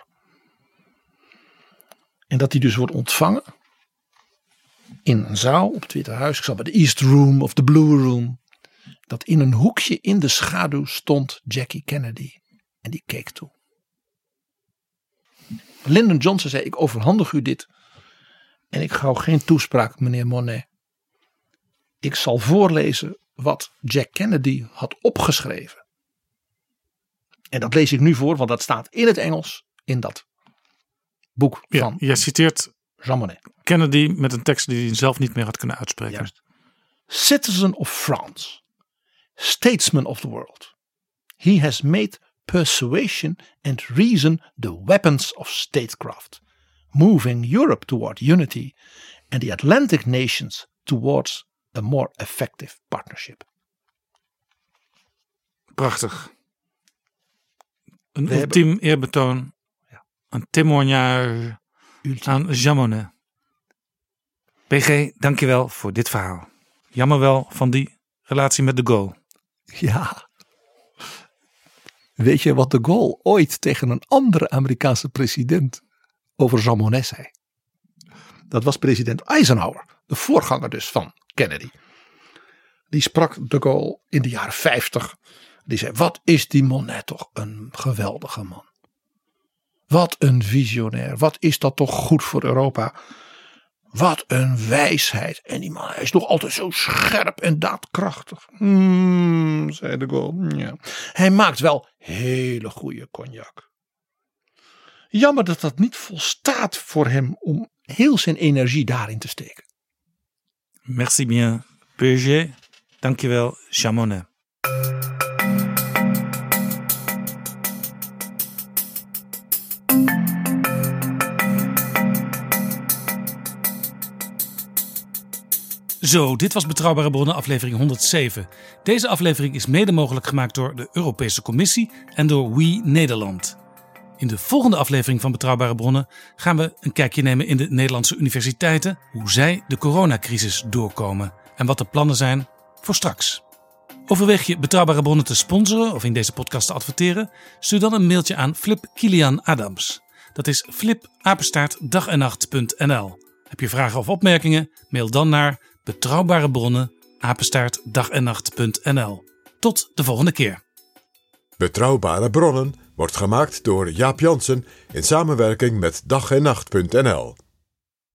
En dat hij dus wordt ontvangen in een zaal op het Witte Huis. Ik zal bij de East Room of de Blue Room. Dat in een hoekje in de schaduw stond Jackie Kennedy. En die keek toe. Lyndon Johnson zei, ik overhandig u dit. En ik hou geen toespraak, meneer Monnet. Ik zal voorlezen wat Jack Kennedy had opgeschreven. En dat lees ik nu voor, want dat staat in het Engels in dat boek Ja, van je citeert Jean Monnet. Kennedy met een tekst die hij zelf niet meer had kunnen uitspreken. Juist. Citizen of France, statesman of the world. He has made persuasion and reason the weapons of statecraft, moving Europe toward unity and the Atlantic nations towards a more effective partnership. Prachtig. Een We ultiem hebben... eerbetoon. Ja. Een témoignage Ultiem. aan Jean Monnet. P G, dankjewel voor dit verhaal. Jammer wel van die relatie met de Gaulle. Ja. Weet je wat de Gaulle ooit tegen een andere Amerikaanse president over Jean Monnet zei? Dat was president Eisenhower, de voorganger dus van Kennedy. Die sprak de Gaulle in de jaren vijftig. Die zei, wat is die Monnet toch een geweldige man. Wat een visionair. Wat is dat toch goed voor Europa. Wat een wijsheid. En die man, hij is nog altijd zo scherp en daadkrachtig. Hmm, zei de Gaulle. Ja. Hij maakt wel hele goede cognac. Jammer dat dat niet volstaat voor hem om heel zijn energie daarin te steken. Merci bien, P G. Dankjewel, Jean Monnet. Zo, dit was Betrouwbare Bronnen aflevering honderdzeven. Deze aflevering is mede mogelijk gemaakt door de Europese Commissie en door We Nederland. In de volgende aflevering van Betrouwbare Bronnen gaan we een kijkje nemen in de Nederlandse universiteiten, hoe zij de coronacrisis doorkomen en wat de plannen zijn voor straks. Overweeg je Betrouwbare Bronnen te sponsoren of in deze podcast te adverteren? Stuur dan een mailtje aan Flip Kilian Adams. Dat is flip apenstaart dag en nacht punt n l. Heb je vragen of opmerkingen? Mail dan naar Betrouwbare Bronnen apenstaart dag en nacht punt n l. Tot de volgende keer. Betrouwbare Bronnen wordt gemaakt door Jaap Jansen in samenwerking met dag en nacht punt n l.